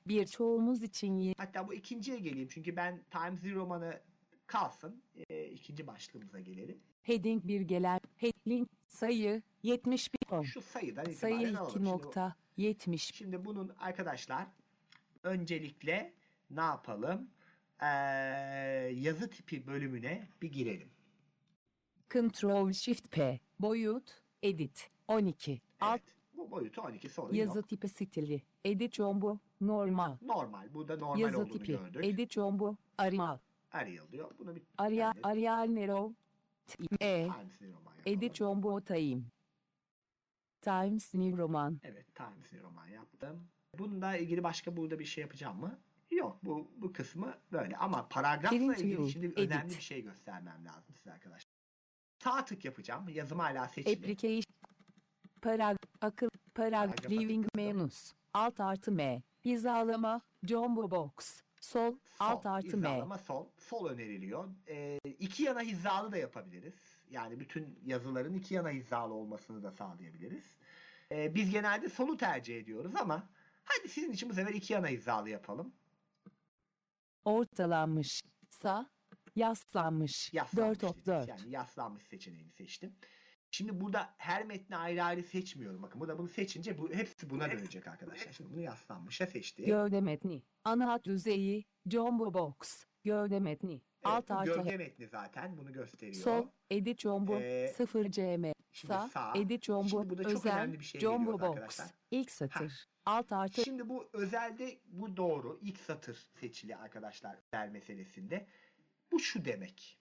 Birçoğumuz için y- Hatta bu ikinciye geleyim çünkü ben Times New Roman'ı kalsın. E, ikinci başlığımıza gelelim. heading bir gelen heading sayı yetmiş bir on. Şu sayıdan Sayı itibaren alalım. iki Şimdi, nokta yetmiş. şimdi bunun arkadaşlar öncelikle ne yapalım? Ee, yazı tipi bölümüne bir girelim. Ctrl Shift P. Boyut. Edit. on iki. Alt. Evet. Bu boyutu on iki sorun Yazı yok. tipi stili. Edit jumbo. Normal. Normal. Burada normal Yazı olduğunu tipi. gördük. Edit jumbo. Arial. Arial diyor. Bunu bir Arial. yani Arial Narrow. E. Times New Roman yapalım. Edit jumbo time. Times New Roman. Evet. Times New Roman yaptım. Bununla ilgili başka burada bir şey yapacağım mı? Yok. Bu bu kısmı böyle. Ama paragrafla Print ilgili view, şimdi edit. önemli bir şey göstermem lazım size arkadaşlar. Sağ tık yapacağım. Yazım hala seçili. Application. Parag. Akıl. Parag. Paragrafa Living tıkladım. menus. Alt artı M. Hizalama. Jumbo box. Sol. Sol, Alt artı M. hizalama sol. Sol öneriliyor. Ee, iki yana hizalı da yapabiliriz. Yani bütün yazıların iki yana hizalı olmasını da sağlayabiliriz. Ee, biz genelde solu tercih ediyoruz ama hadi sizin için bu sefer iki yana hizalı yapalım. Ortalanmış. Sağ. Yaslanmış. Yaslanmış dört of dediniz. dört. Yani yaslanmış seçeneğini seçtim. Şimdi burada her metni ayrı ayrı seçmiyorum. Bakın burada bunu seçince bu hepsi buna dönecek arkadaşlar. Şimdi bunu yaslanmışa seçtim. Gövde metni. Ana hat düzeyi. Jumbo box. Gövde metni. Evet, Alt bu artı gövde metni zaten bunu gösteriyor. Sol. Edit jumbo. Ee, sıfır C M. şimdi Sağ. sağ. Edit jumbo. Şimdi burada çok Özel. önemli bir şey Jumbo geliyordu box. arkadaşlar. İlk satır. Alt artı Şimdi bu özelde bu doğru. İlk satır seçili arkadaşlar özel meselesinde. Bu şu demek.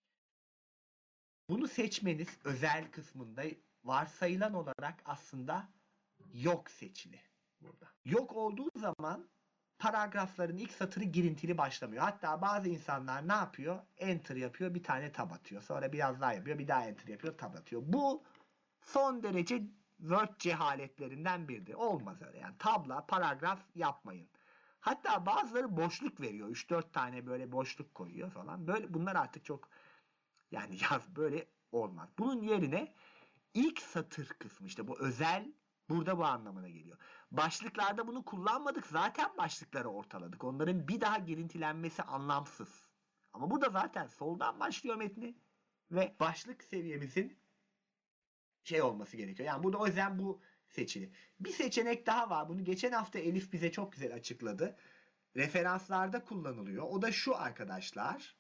Bunu seçmeniz özel kısmında varsayılan olarak aslında yok seçili burada. Yok olduğu zaman paragrafların ilk satırı girintili başlamıyor. Hatta bazı insanlar ne yapıyor? Enter yapıyor, bir tane tab atıyor. Sonra biraz daha yapıyor, bir daha enter yapıyor, tab atıyor. Bu son derece Word cehaletlerinden biridir. Olmaz öyle yani. Tabla, paragraf yapmayın. Hatta bazıları boşluk veriyor. üç dört tane böyle boşluk koyuyor falan. Böyle bunlar artık çok yani yaz böyle olmaz. Bunun yerine ilk satır kısmı işte bu özel burada bu anlamına geliyor. Başlıklarda bunu kullanmadık. Zaten başlıkları ortaladık. Onların bir daha girintilenmesi anlamsız. Ama burada zaten soldan başlıyor metni ve başlık seviyemizin şey olması gerekiyor. Yani burada o yüzden bu seçili. Bir seçenek daha var. Bunu geçen hafta Elif bize çok güzel açıkladı. Referanslarda kullanılıyor. O da şu arkadaşlar.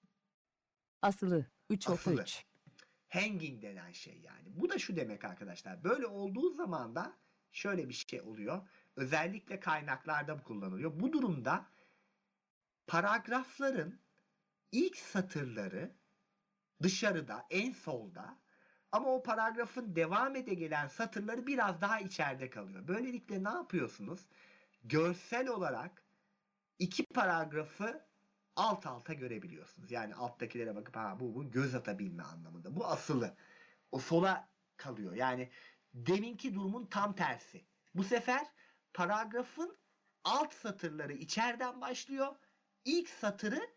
asılı. üç of Asılı. üç. Hanging denen şey yani. Bu da şu demek arkadaşlar. Böyle olduğu zaman da şöyle bir şey oluyor. Özellikle kaynaklarda kullanılıyor. Bu durumda paragrafların ilk satırları dışarıda, en solda ama o paragrafın devam ede gelen satırları biraz daha içeride kalıyor. Böylelikle ne yapıyorsunuz? Görsel olarak iki paragrafı alt alta görebiliyorsunuz. Yani alttakilere bakıp ha bu, bu göz atabilme anlamında. Bu asılı. O sola kalıyor. Yani deminki durumun tam tersi. Bu sefer paragrafın alt satırları içeriden başlıyor. İlk satırı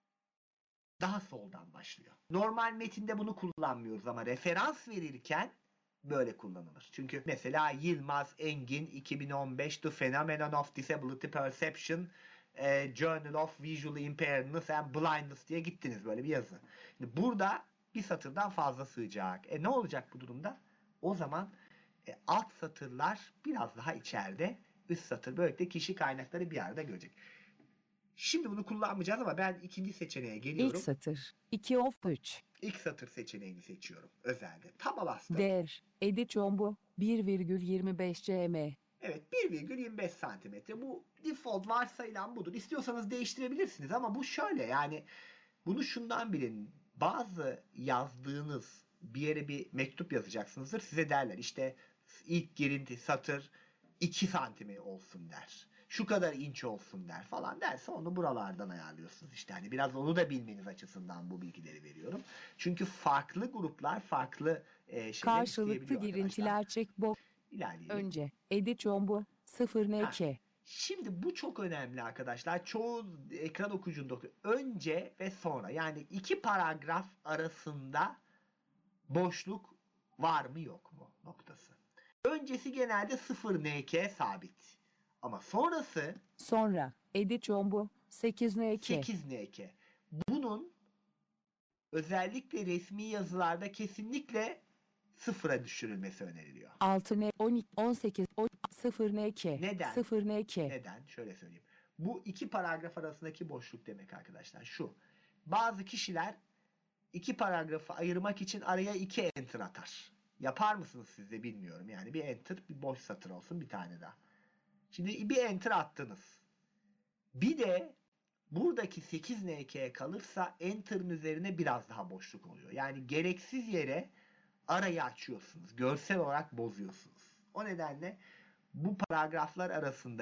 daha soldan başlıyor. Normal metinde bunu kullanmıyoruz ama referans verirken böyle kullanılır. Çünkü mesela Yılmaz Engin iki bin on beş The Phenomenon of Disability Perception e, Journal of Visually Impairedness and Blindness diye gittiniz böyle bir yazı. Şimdi burada bir satırdan fazla sığacak. E ne olacak bu durumda? O zaman e, alt satırlar biraz daha içeride, üst satır böylelikle kişi kaynakları bir arada görecek. Şimdi bunu kullanmayacağız ama ben ikinci seçeneğe geliyorum. İlk satır. iki of üç. İlk satır seçeneğini seçiyorum özelde. Taba bastım. Değer. Edit jumbo. bir virgül yirmi beş C M. Evet bir virgül yirmi beş santimetre. Bu default varsayılan budur. İstiyorsanız değiştirebilirsiniz ama bu şöyle yani bunu şundan bilin. Bazı yazdığınız bir yere bir mektup yazacaksınızdır. Size derler işte ilk girinti satır iki santime olsun der. Şu kadar inç olsun der falan derse onu buralardan ayarlıyorsunuz. İşte hani biraz onu da bilmeniz açısından bu bilgileri veriyorum. Çünkü farklı gruplar farklı e, şeyler Karşılıklı isteyebiliyor girintiler arkadaşlar. checkbox. İlerleyelim. Önce. Edit jumbo. sıfır N K. Şimdi bu çok önemli arkadaşlar. Çoğu ekran okuyucunda okuyor. Önce ve sonra yani iki paragraf arasında boşluk var mı yok mu noktası. Öncesi genelde sıfır N K sabit. Ama sonrası Sonra edit jumbo sekiz N K. sekiz N K. Bunun özellikle resmi yazılarda kesinlikle sıfıra düşürülmesi öneriliyor. altı N on iki on sekiz on sıfır N K. Neden? sıfır N K. Neden? Şöyle söyleyeyim. Bu iki paragraf arasındaki boşluk demek arkadaşlar. Şu. Bazı kişiler iki paragrafı ayırmak için araya iki enter atar. Yapar mısınız siz de bilmiyorum. Yani bir enter, bir boş satır olsun, bir tane daha. Şimdi bir enter attınız. Bir de buradaki sekiz N K kalırsa enter'ın üzerine biraz daha boşluk oluyor. Yani gereksiz yere arayı açıyorsunuz. Görsel olarak bozuyorsunuz. O nedenle bu paragraflar arasında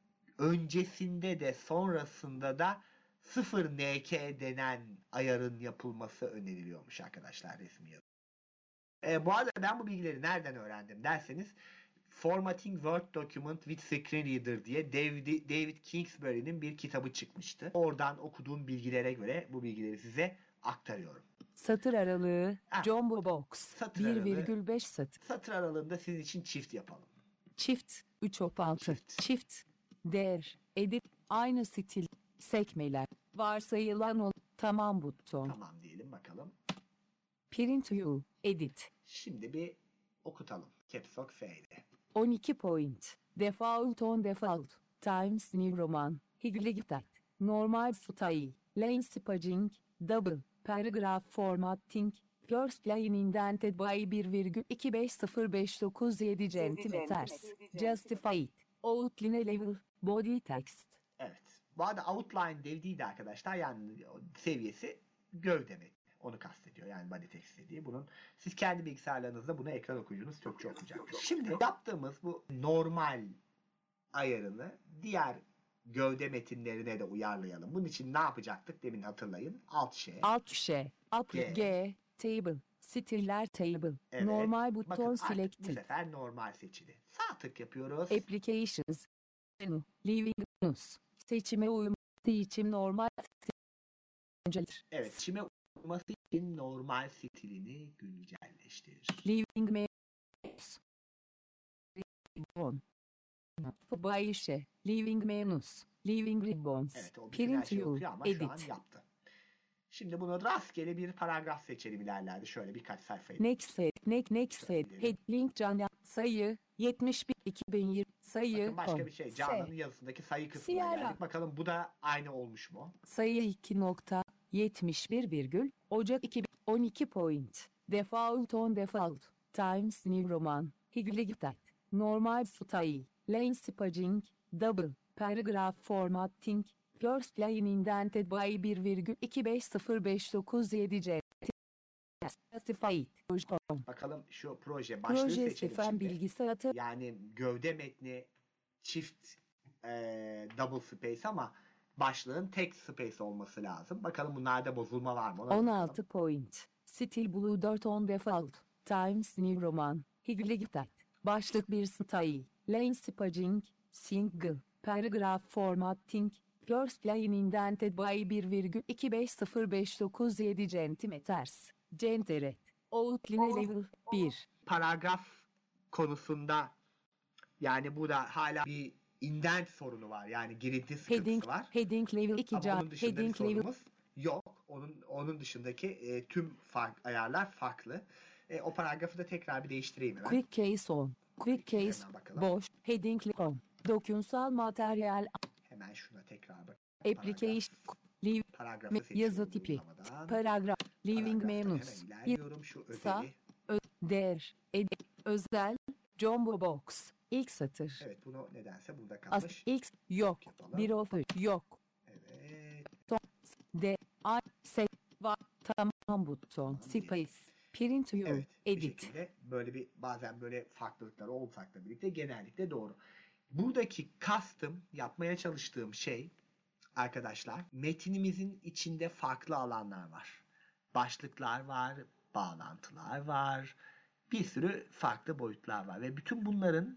öncesinde de sonrasında da sıfır N K denen ayarın yapılması öneriliyormuş arkadaşlar resmi yazı. E, bu arada ben bu bilgileri nereden öğrendim derseniz Formatting Word Document with Screen Reader diye David, David Kingsbury'nin bir kitabı çıkmıştı. Oradan okuduğum bilgilere göre bu bilgileri size aktarıyorum. Satır aralığı Ha, jumbo box satır bir aralığı. virgül beş satır. Satır aralığında sizin için çift yapalım. Çift üç op altı. Çift. Çift değer edit aynı stil sekmeler varsayılan ol tamam buton. Tamam diyelim bakalım. Print view edit Şimdi bir okutalım. Caps Lock F ile. on iki point default on default Times New Roman Higgledy normal style lane spacing double paragraph formatting first line indented by bir virgül iki beş sıfır beş dokuz yedi centimeters justified outline level body text. Evet. Bu arada outline dediği de arkadaşlar yani seviyesi gövde metni. Onu kastediyor. Yani body text dediği. Bunun siz kendi bilgisayarlarınızda bunu ekran okuyucunuz çokça okuyacaktır. Şimdi yaptığımız bu normal ayarını diğer gövde metinlerine de uyarlayalım. Bunun için ne yapacaktık? Demin hatırlayın. Alt şey. Alt şey upper G. G table stiller table Evet. normal Bakın buton artık bu selected sefer normal seçili. Sağ tık yapıyoruz. applications menu living news seçime uyum seçim normal güncelleştir. Evet. Çime uyması için normal stilini güncelleştirir. Living menus ribbon Bayişe living menus living ribbons Evet, o bütün her print şeyi view okuyor ama şu an edit yaptı. Şimdi bunu rastgele bir paragraf seçelim ilerlerde. Şöyle birkaç sayfayı. next set next next Şöyle set gidelim. head link can sayı yetmiş bir iki bin yirmi sayı Bakın başka com, bir şey. S, Canlı'nın yazısındaki sayı kısmına Sierra. geldik. Bakalım bu da aynı olmuş mu? sayı iki nokta yetmiş bir virgül Ocak iki bin on iki point default on default Times New Roman Higgledy normal style lane spacing double paragraph formatting first line indented by bir virgül iki beş sıfır beş dokuz yedi C Justified Bakalım şu proje başlığı proje seçelim Stefan şimdi. bilgisayarı Yani gövde metni çift eee, double space ama başlığın tek space olması lazım. Bakalım bunlarda bozulma var mı? Ona on bakalım. altı point Stil Blue dört on default Times New Roman Higgledy başlık bir style lane spacing single paragraph formatting first line indented by bir virgül iki beş sıfır beş dokuz yedi centimeters centeret outline level bir Paragraf konusunda yani burada hala bir indent sorunu var. Yani girinti sıkıntısı heading var. heading level iki Ama can onun dışında bir heading level sorunumuz yok. Onun onun dışındaki e, tüm fark, ayarlar farklı. E, o paragrafı da tekrar bir değiştireyim hemen. quick case on quick case Hemen bakalım. boş heading on dokunsal materyal Hemen şuna tekrar bak. application leave Paragrafı Me- seçiyorum yazı tipi uygulamadan. paragraf living Paragraftan menus hemen bir ilerliyorum. Şu sağ özeli. ö, değer ed- özel jumbo box ilk satır Evet bunu nedense burada as kalmış. ilk yok Yapalım. bir of yok Evet. de a se var tamam buton Tamam, space print view Evet. Bir edit şekilde böyle bir bazen böyle farklılıkları olsak da birlikte genellikle doğru. Buradaki custom yapmaya çalıştığım şey arkadaşlar metinimizin içinde farklı alanlar var. Başlıklar var, bağlantılar var, bir sürü farklı boyutlar var ve bütün bunların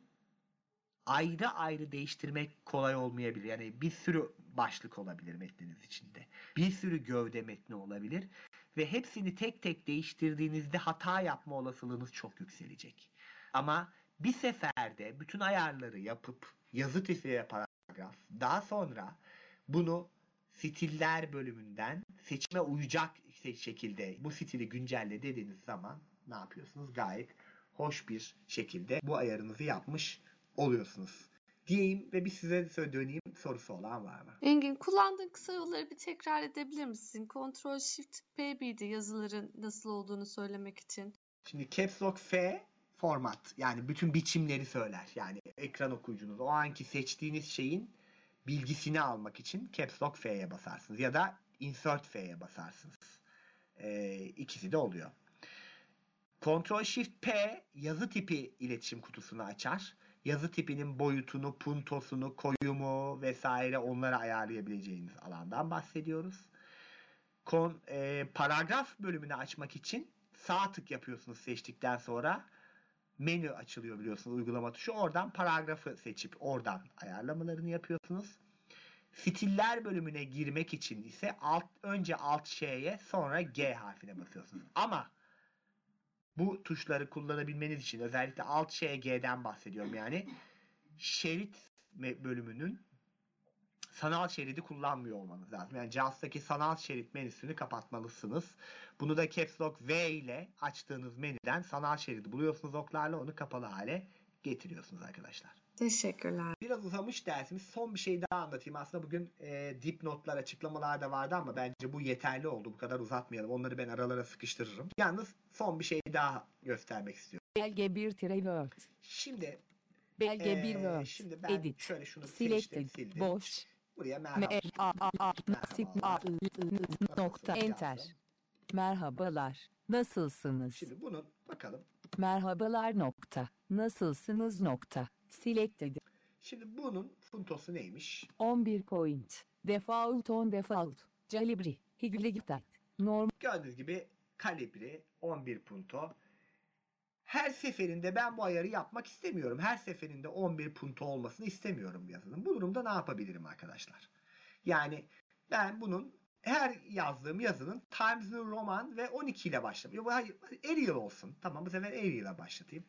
ayrı ayrı değiştirmek kolay olmayabilir. Yani bir sürü başlık olabilir metniniz içinde. Bir sürü gövde metni olabilir ve hepsini tek tek değiştirdiğinizde hata yapma olasılığınız çok yükselecek. Ama bir seferde bütün ayarları yapıp yazı tipi ve paragraf, daha sonra bunu stiller bölümünden seçime uyacak şekilde bu stili güncelle dediğiniz zaman ne yapıyorsunuz? Gayet hoş bir şekilde bu ayarınızı yapmış oluyorsunuz diyeyim ve bir size de döneyim, sorusu olan var mı? Engin, kullandığın kısa yolları bir tekrar edebilir misin? Ctrl Shift P bir'di yazıların nasıl olduğunu söylemek için. Şimdi Caps Lock F format, yani bütün biçimleri söyler. Yani ekran okuyucunuz o anki seçtiğiniz şeyin bilgisini almak için Caps Lock F'ye basarsınız ya da Insert F'ye basarsınız. Ee, ikisi de oluyor. Ctrl Shift P yazı tipi iletişim kutusunu açar. Yazı tipinin boyutunu, puntosunu, koyumu vesaire onları ayarlayabileceğiniz alandan bahsediyoruz. Kon, e, paragraf bölümünü açmak için sağ tık yapıyorsunuz seçtikten sonra. Menü açılıyor biliyorsunuz, uygulama tuşu. Oradan paragrafı seçip oradan ayarlamalarını yapıyorsunuz. Stiller bölümüne girmek için ise alt, önce Alt Ş'ye sonra G harfine basıyorsunuz. Ama bu tuşları kullanabilmeniz için özellikle Alt Ş, G'den bahsediyorum yani. Şerit bölümünün sanal şeridi kullanmıyor olmanız lazım. Yani JAWS'taki sanal şerit menüsünü kapatmalısınız. Bunu da Caps Lock V ile açtığınız menüden sanal şeridi buluyorsunuz oklarla, onu kapalı hale getiriyorsunuz arkadaşlar. Teşekkürler. Biraz uzamış dersimiz. Son bir şey daha anlatayım. Aslında bugün e, dipnotlar, açıklamalar da vardı ama bence bu yeterli oldu. Bu kadar uzatmayalım. Onları ben aralara sıkıştırırım. Yalnız son bir şey daha göstermek istiyorum. Belge bir Word. Şimdi Belge e, bir Word. şimdi ben Edit. şöyle şunu Selected. seçtim, sildim. Boş. Buraya M merhaba. A A A Merhabalar. nokta enter. Yazdım. Merhabalar. Nasılsınız? Şimdi bunun bakalım. Merhabalar nokta. Nasılsınız nokta. Selected. Şimdi bunun puntosu neymiş? on bir point. Default on default. Calibri. Higligtat. Norm. Gördüğünüz gibi kalibri on bir punto. Her seferinde ben bu ayarı yapmak istemiyorum. Her seferinde on bir punto olmasını istemiyorum yazının. Bu durumda ne yapabilirim arkadaşlar? Yani ben bunun her yazdığım yazının Times New Roman ve on iki ile başlayayım. Hayır, Arial olsun. Tamam, bu sefer Arial ile başlatayım.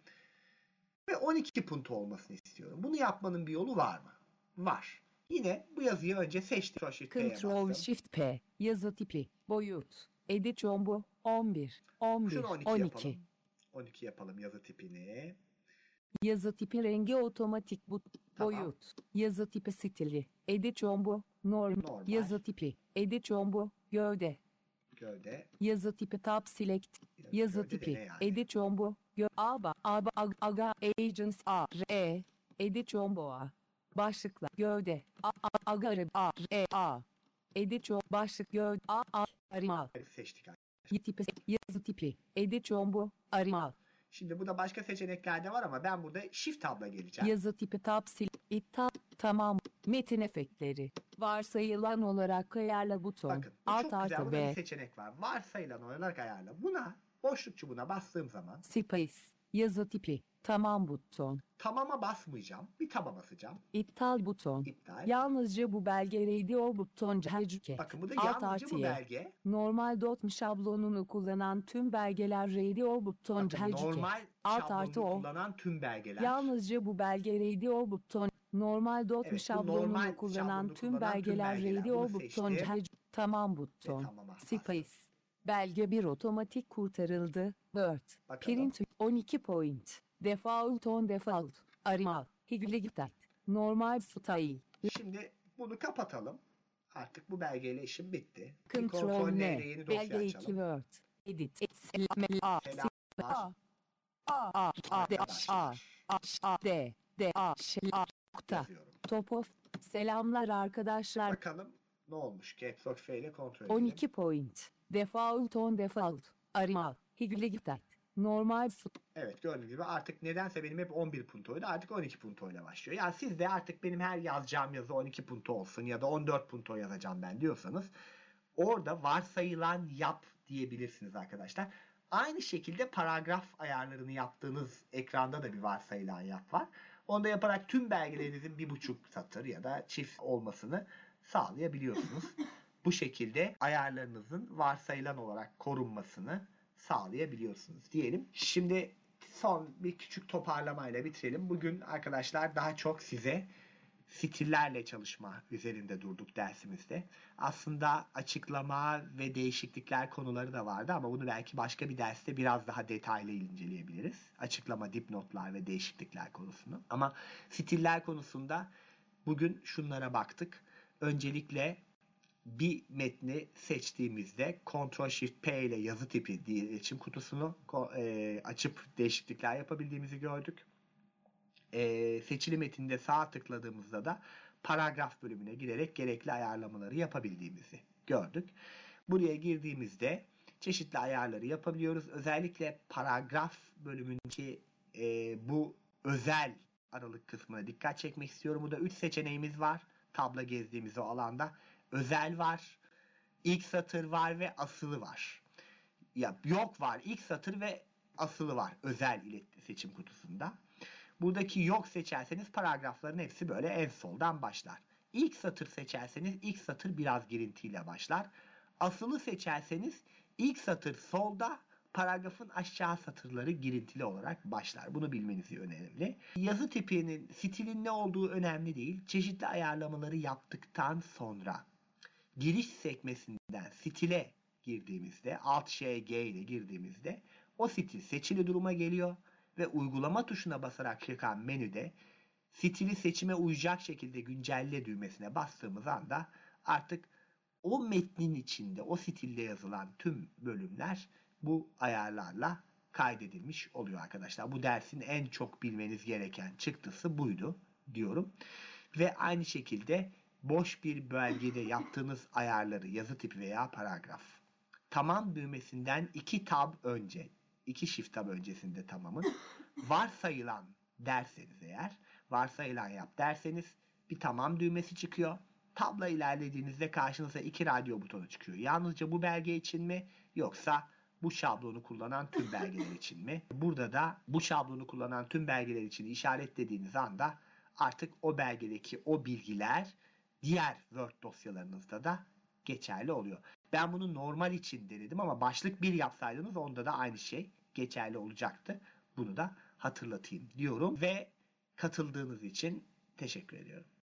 Ve on iki punto olmasını istiyorum. Bunu yapmanın bir yolu var mı? Var. Yine bu yazıyı önce seçtim. Ctrl Shift P. Yazı tipi. Boyut. Edit Jumbo. on bir. on bir. Şunu on iki on iki. yapalım. on iki yapalım yazı tipini. Yazı tipi rengi otomatik bu. Tamam. Boyut. Yazı tipi stili. Edit Jumbo. Norm. Normal. Yazı tipi. Edit Jumbo. Gövde. Gövde. Yazı tipi Tab Select. Yazı Gövde de tipi. ne yani? Edit Jumbo. Gö Aba. Aba. Ag Aga. Agents. A. R. Edit Jumbo A. Başlıkla. Gövde. A. A. Agarı. A. R. A. Edit Jumbo. Başlık. Gövde. A. A. Arimal. Seçtik. Yazı tipi. Yazı tipi. Edit Jumbo. Arimal. Şimdi burada başka seçenekler de var ama ben burada Shift tabla geleceğim. Yazı tipi tab sil. İptal. Tamam. Metin efektleri. Varsayılan olarak ayarla buton. Bakın bu Alt çok güzel. artı Burada bir V. seçenek var. Varsayılan olarak ayarla. Buna boşluk çubuğuna bastığım zaman Space. Yazı tipi. Tamam buton. tamama basmayacağım. Bir taba basacağım. İptal buton. İptal. Yalnızca bu belge radio buton hareket. Bakın bu da Alt yalnızca artı bu Y. belge. Normal dot şablonunu kullanan tüm belgeler radio buton Bakın hareket. normal Alt artı şablonu O. kullanan tüm belgeler. Yalnızca bu belge radio buton. Normal dot Evet, bu şablonunu normal kullanan şablonu tüm kullanan tüm belgeler belgeler. radio Bunu buton seçtim. hareket. Tamam buton. Ve tamama bastım. Space. Belge bir otomatik kurtarıldı. Word. Bakalım. Print on iki point. Default on default. Arial. Higligtat. Normal style. Şimdi bunu kapatalım. Artık bu belgeyle işim bitti. Ctrl N N. ile yeni dosya Belge iki açalım. Word. Edit. Selam. A. Selamlar A. A. A. D. A. arkadaşlar. A. A. D. D. A. Ş. A. Nokta. Yazıyorum. Top of. Selamlar arkadaşlar. Bakalım ne olmuş? Caps Lock F ile kontrol on edelim. iki point. Default on default. Arial. Higligtat. Normal. Evet, gördüğünüz gibi artık nedense benim hep on bir puntoydu. Artık on iki puntoyla başlıyor. Yani siz de artık benim her yazacağım yazı on iki punto olsun ya da on dört punto yazacağım ben diyorsanız orada varsayılan yap diyebilirsiniz arkadaşlar. Aynı şekilde paragraf ayarlarını yaptığınız ekranda da bir varsayılan yap var. Onu da yaparak tüm belgelerinizin bir buçuk satır ya da çift olmasını sağlayabiliyorsunuz. Bu şekilde ayarlarınızın varsayılan olarak korunmasını sağlayabiliyorsunuz diyelim. Şimdi son bir küçük toparlamayla bitirelim. Bugün arkadaşlar daha çok size stillerle çalışma üzerinde durduk dersimizde. Aslında açıklama ve değişiklikler konuları da vardı ama bunu belki başka bir derste biraz daha detaylı inceleyebiliriz. Açıklama, dipnotlar ve değişiklikler konusunu. Ama stiller konusunda bugün şunlara baktık. Öncelikle bir metni seçtiğimizde Ctrl Shift P ile yazı tipi diye iletişim kutusunu e, açıp değişiklikler yapabildiğimizi gördük. E, seçili metinde sağ tıkladığımızda da paragraf bölümüne girerek gerekli ayarlamaları yapabildiğimizi gördük. Buraya girdiğimizde çeşitli ayarları yapabiliyoruz. Özellikle paragraf bölümündeki e, bu özel aralık kısmına dikkat çekmek istiyorum. Burada üç seçeneğimiz var. Tabla gezdiğimiz o alanda. Özel var, ilk satır var ve asılı var. Ya yok var, ilk satır ve asılı var özel seçim kutusunda. Buradaki yok seçerseniz paragrafların hepsi böyle en soldan başlar. İlk satır seçerseniz ilk satır biraz girintiyle başlar. Asılı seçerseniz ilk satır solda, paragrafın aşağı satırları girintili olarak başlar. Bunu bilmeniz önemli. Yazı tipinin, stilin ne olduğu önemli değil. Çeşitli ayarlamaları yaptıktan sonra giriş sekmesinden stile girdiğimizde, Alt Ş G ile girdiğimizde o stil seçili duruma geliyor ve uygulama tuşuna basarak çıkan menüde stili seçime uyacak şekilde güncelle düğmesine bastığımız anda artık o metnin içinde o stilde yazılan tüm bölümler bu ayarlarla kaydedilmiş oluyor arkadaşlar. Bu dersin en çok bilmeniz gereken çıktısı buydu diyorum. Ve aynı şekilde boş bir bölgede yaptığınız ayarları yazı tipi veya paragraf tamam düğmesinden iki tab önce, iki shift tab öncesinde tamamın varsayılan derseniz eğer, varsayılan yap derseniz bir tamam düğmesi çıkıyor. Tabla ilerlediğinizde karşınıza iki radyo butonu çıkıyor. Yalnızca bu belge için mi yoksa bu şablonu kullanan tüm belgeler için mi? Burada da bu şablonu kullanan tüm belgeler için işaretlediğiniz anda artık o belgedeki o bilgiler diğer Word dosyalarınızda da geçerli oluyor. Ben bunu normal için denedim ama başlık bir yapsaydınız onda da aynı şey geçerli olacaktı. Bunu da hatırlatayım diyorum ve katıldığınız için teşekkür ediyorum.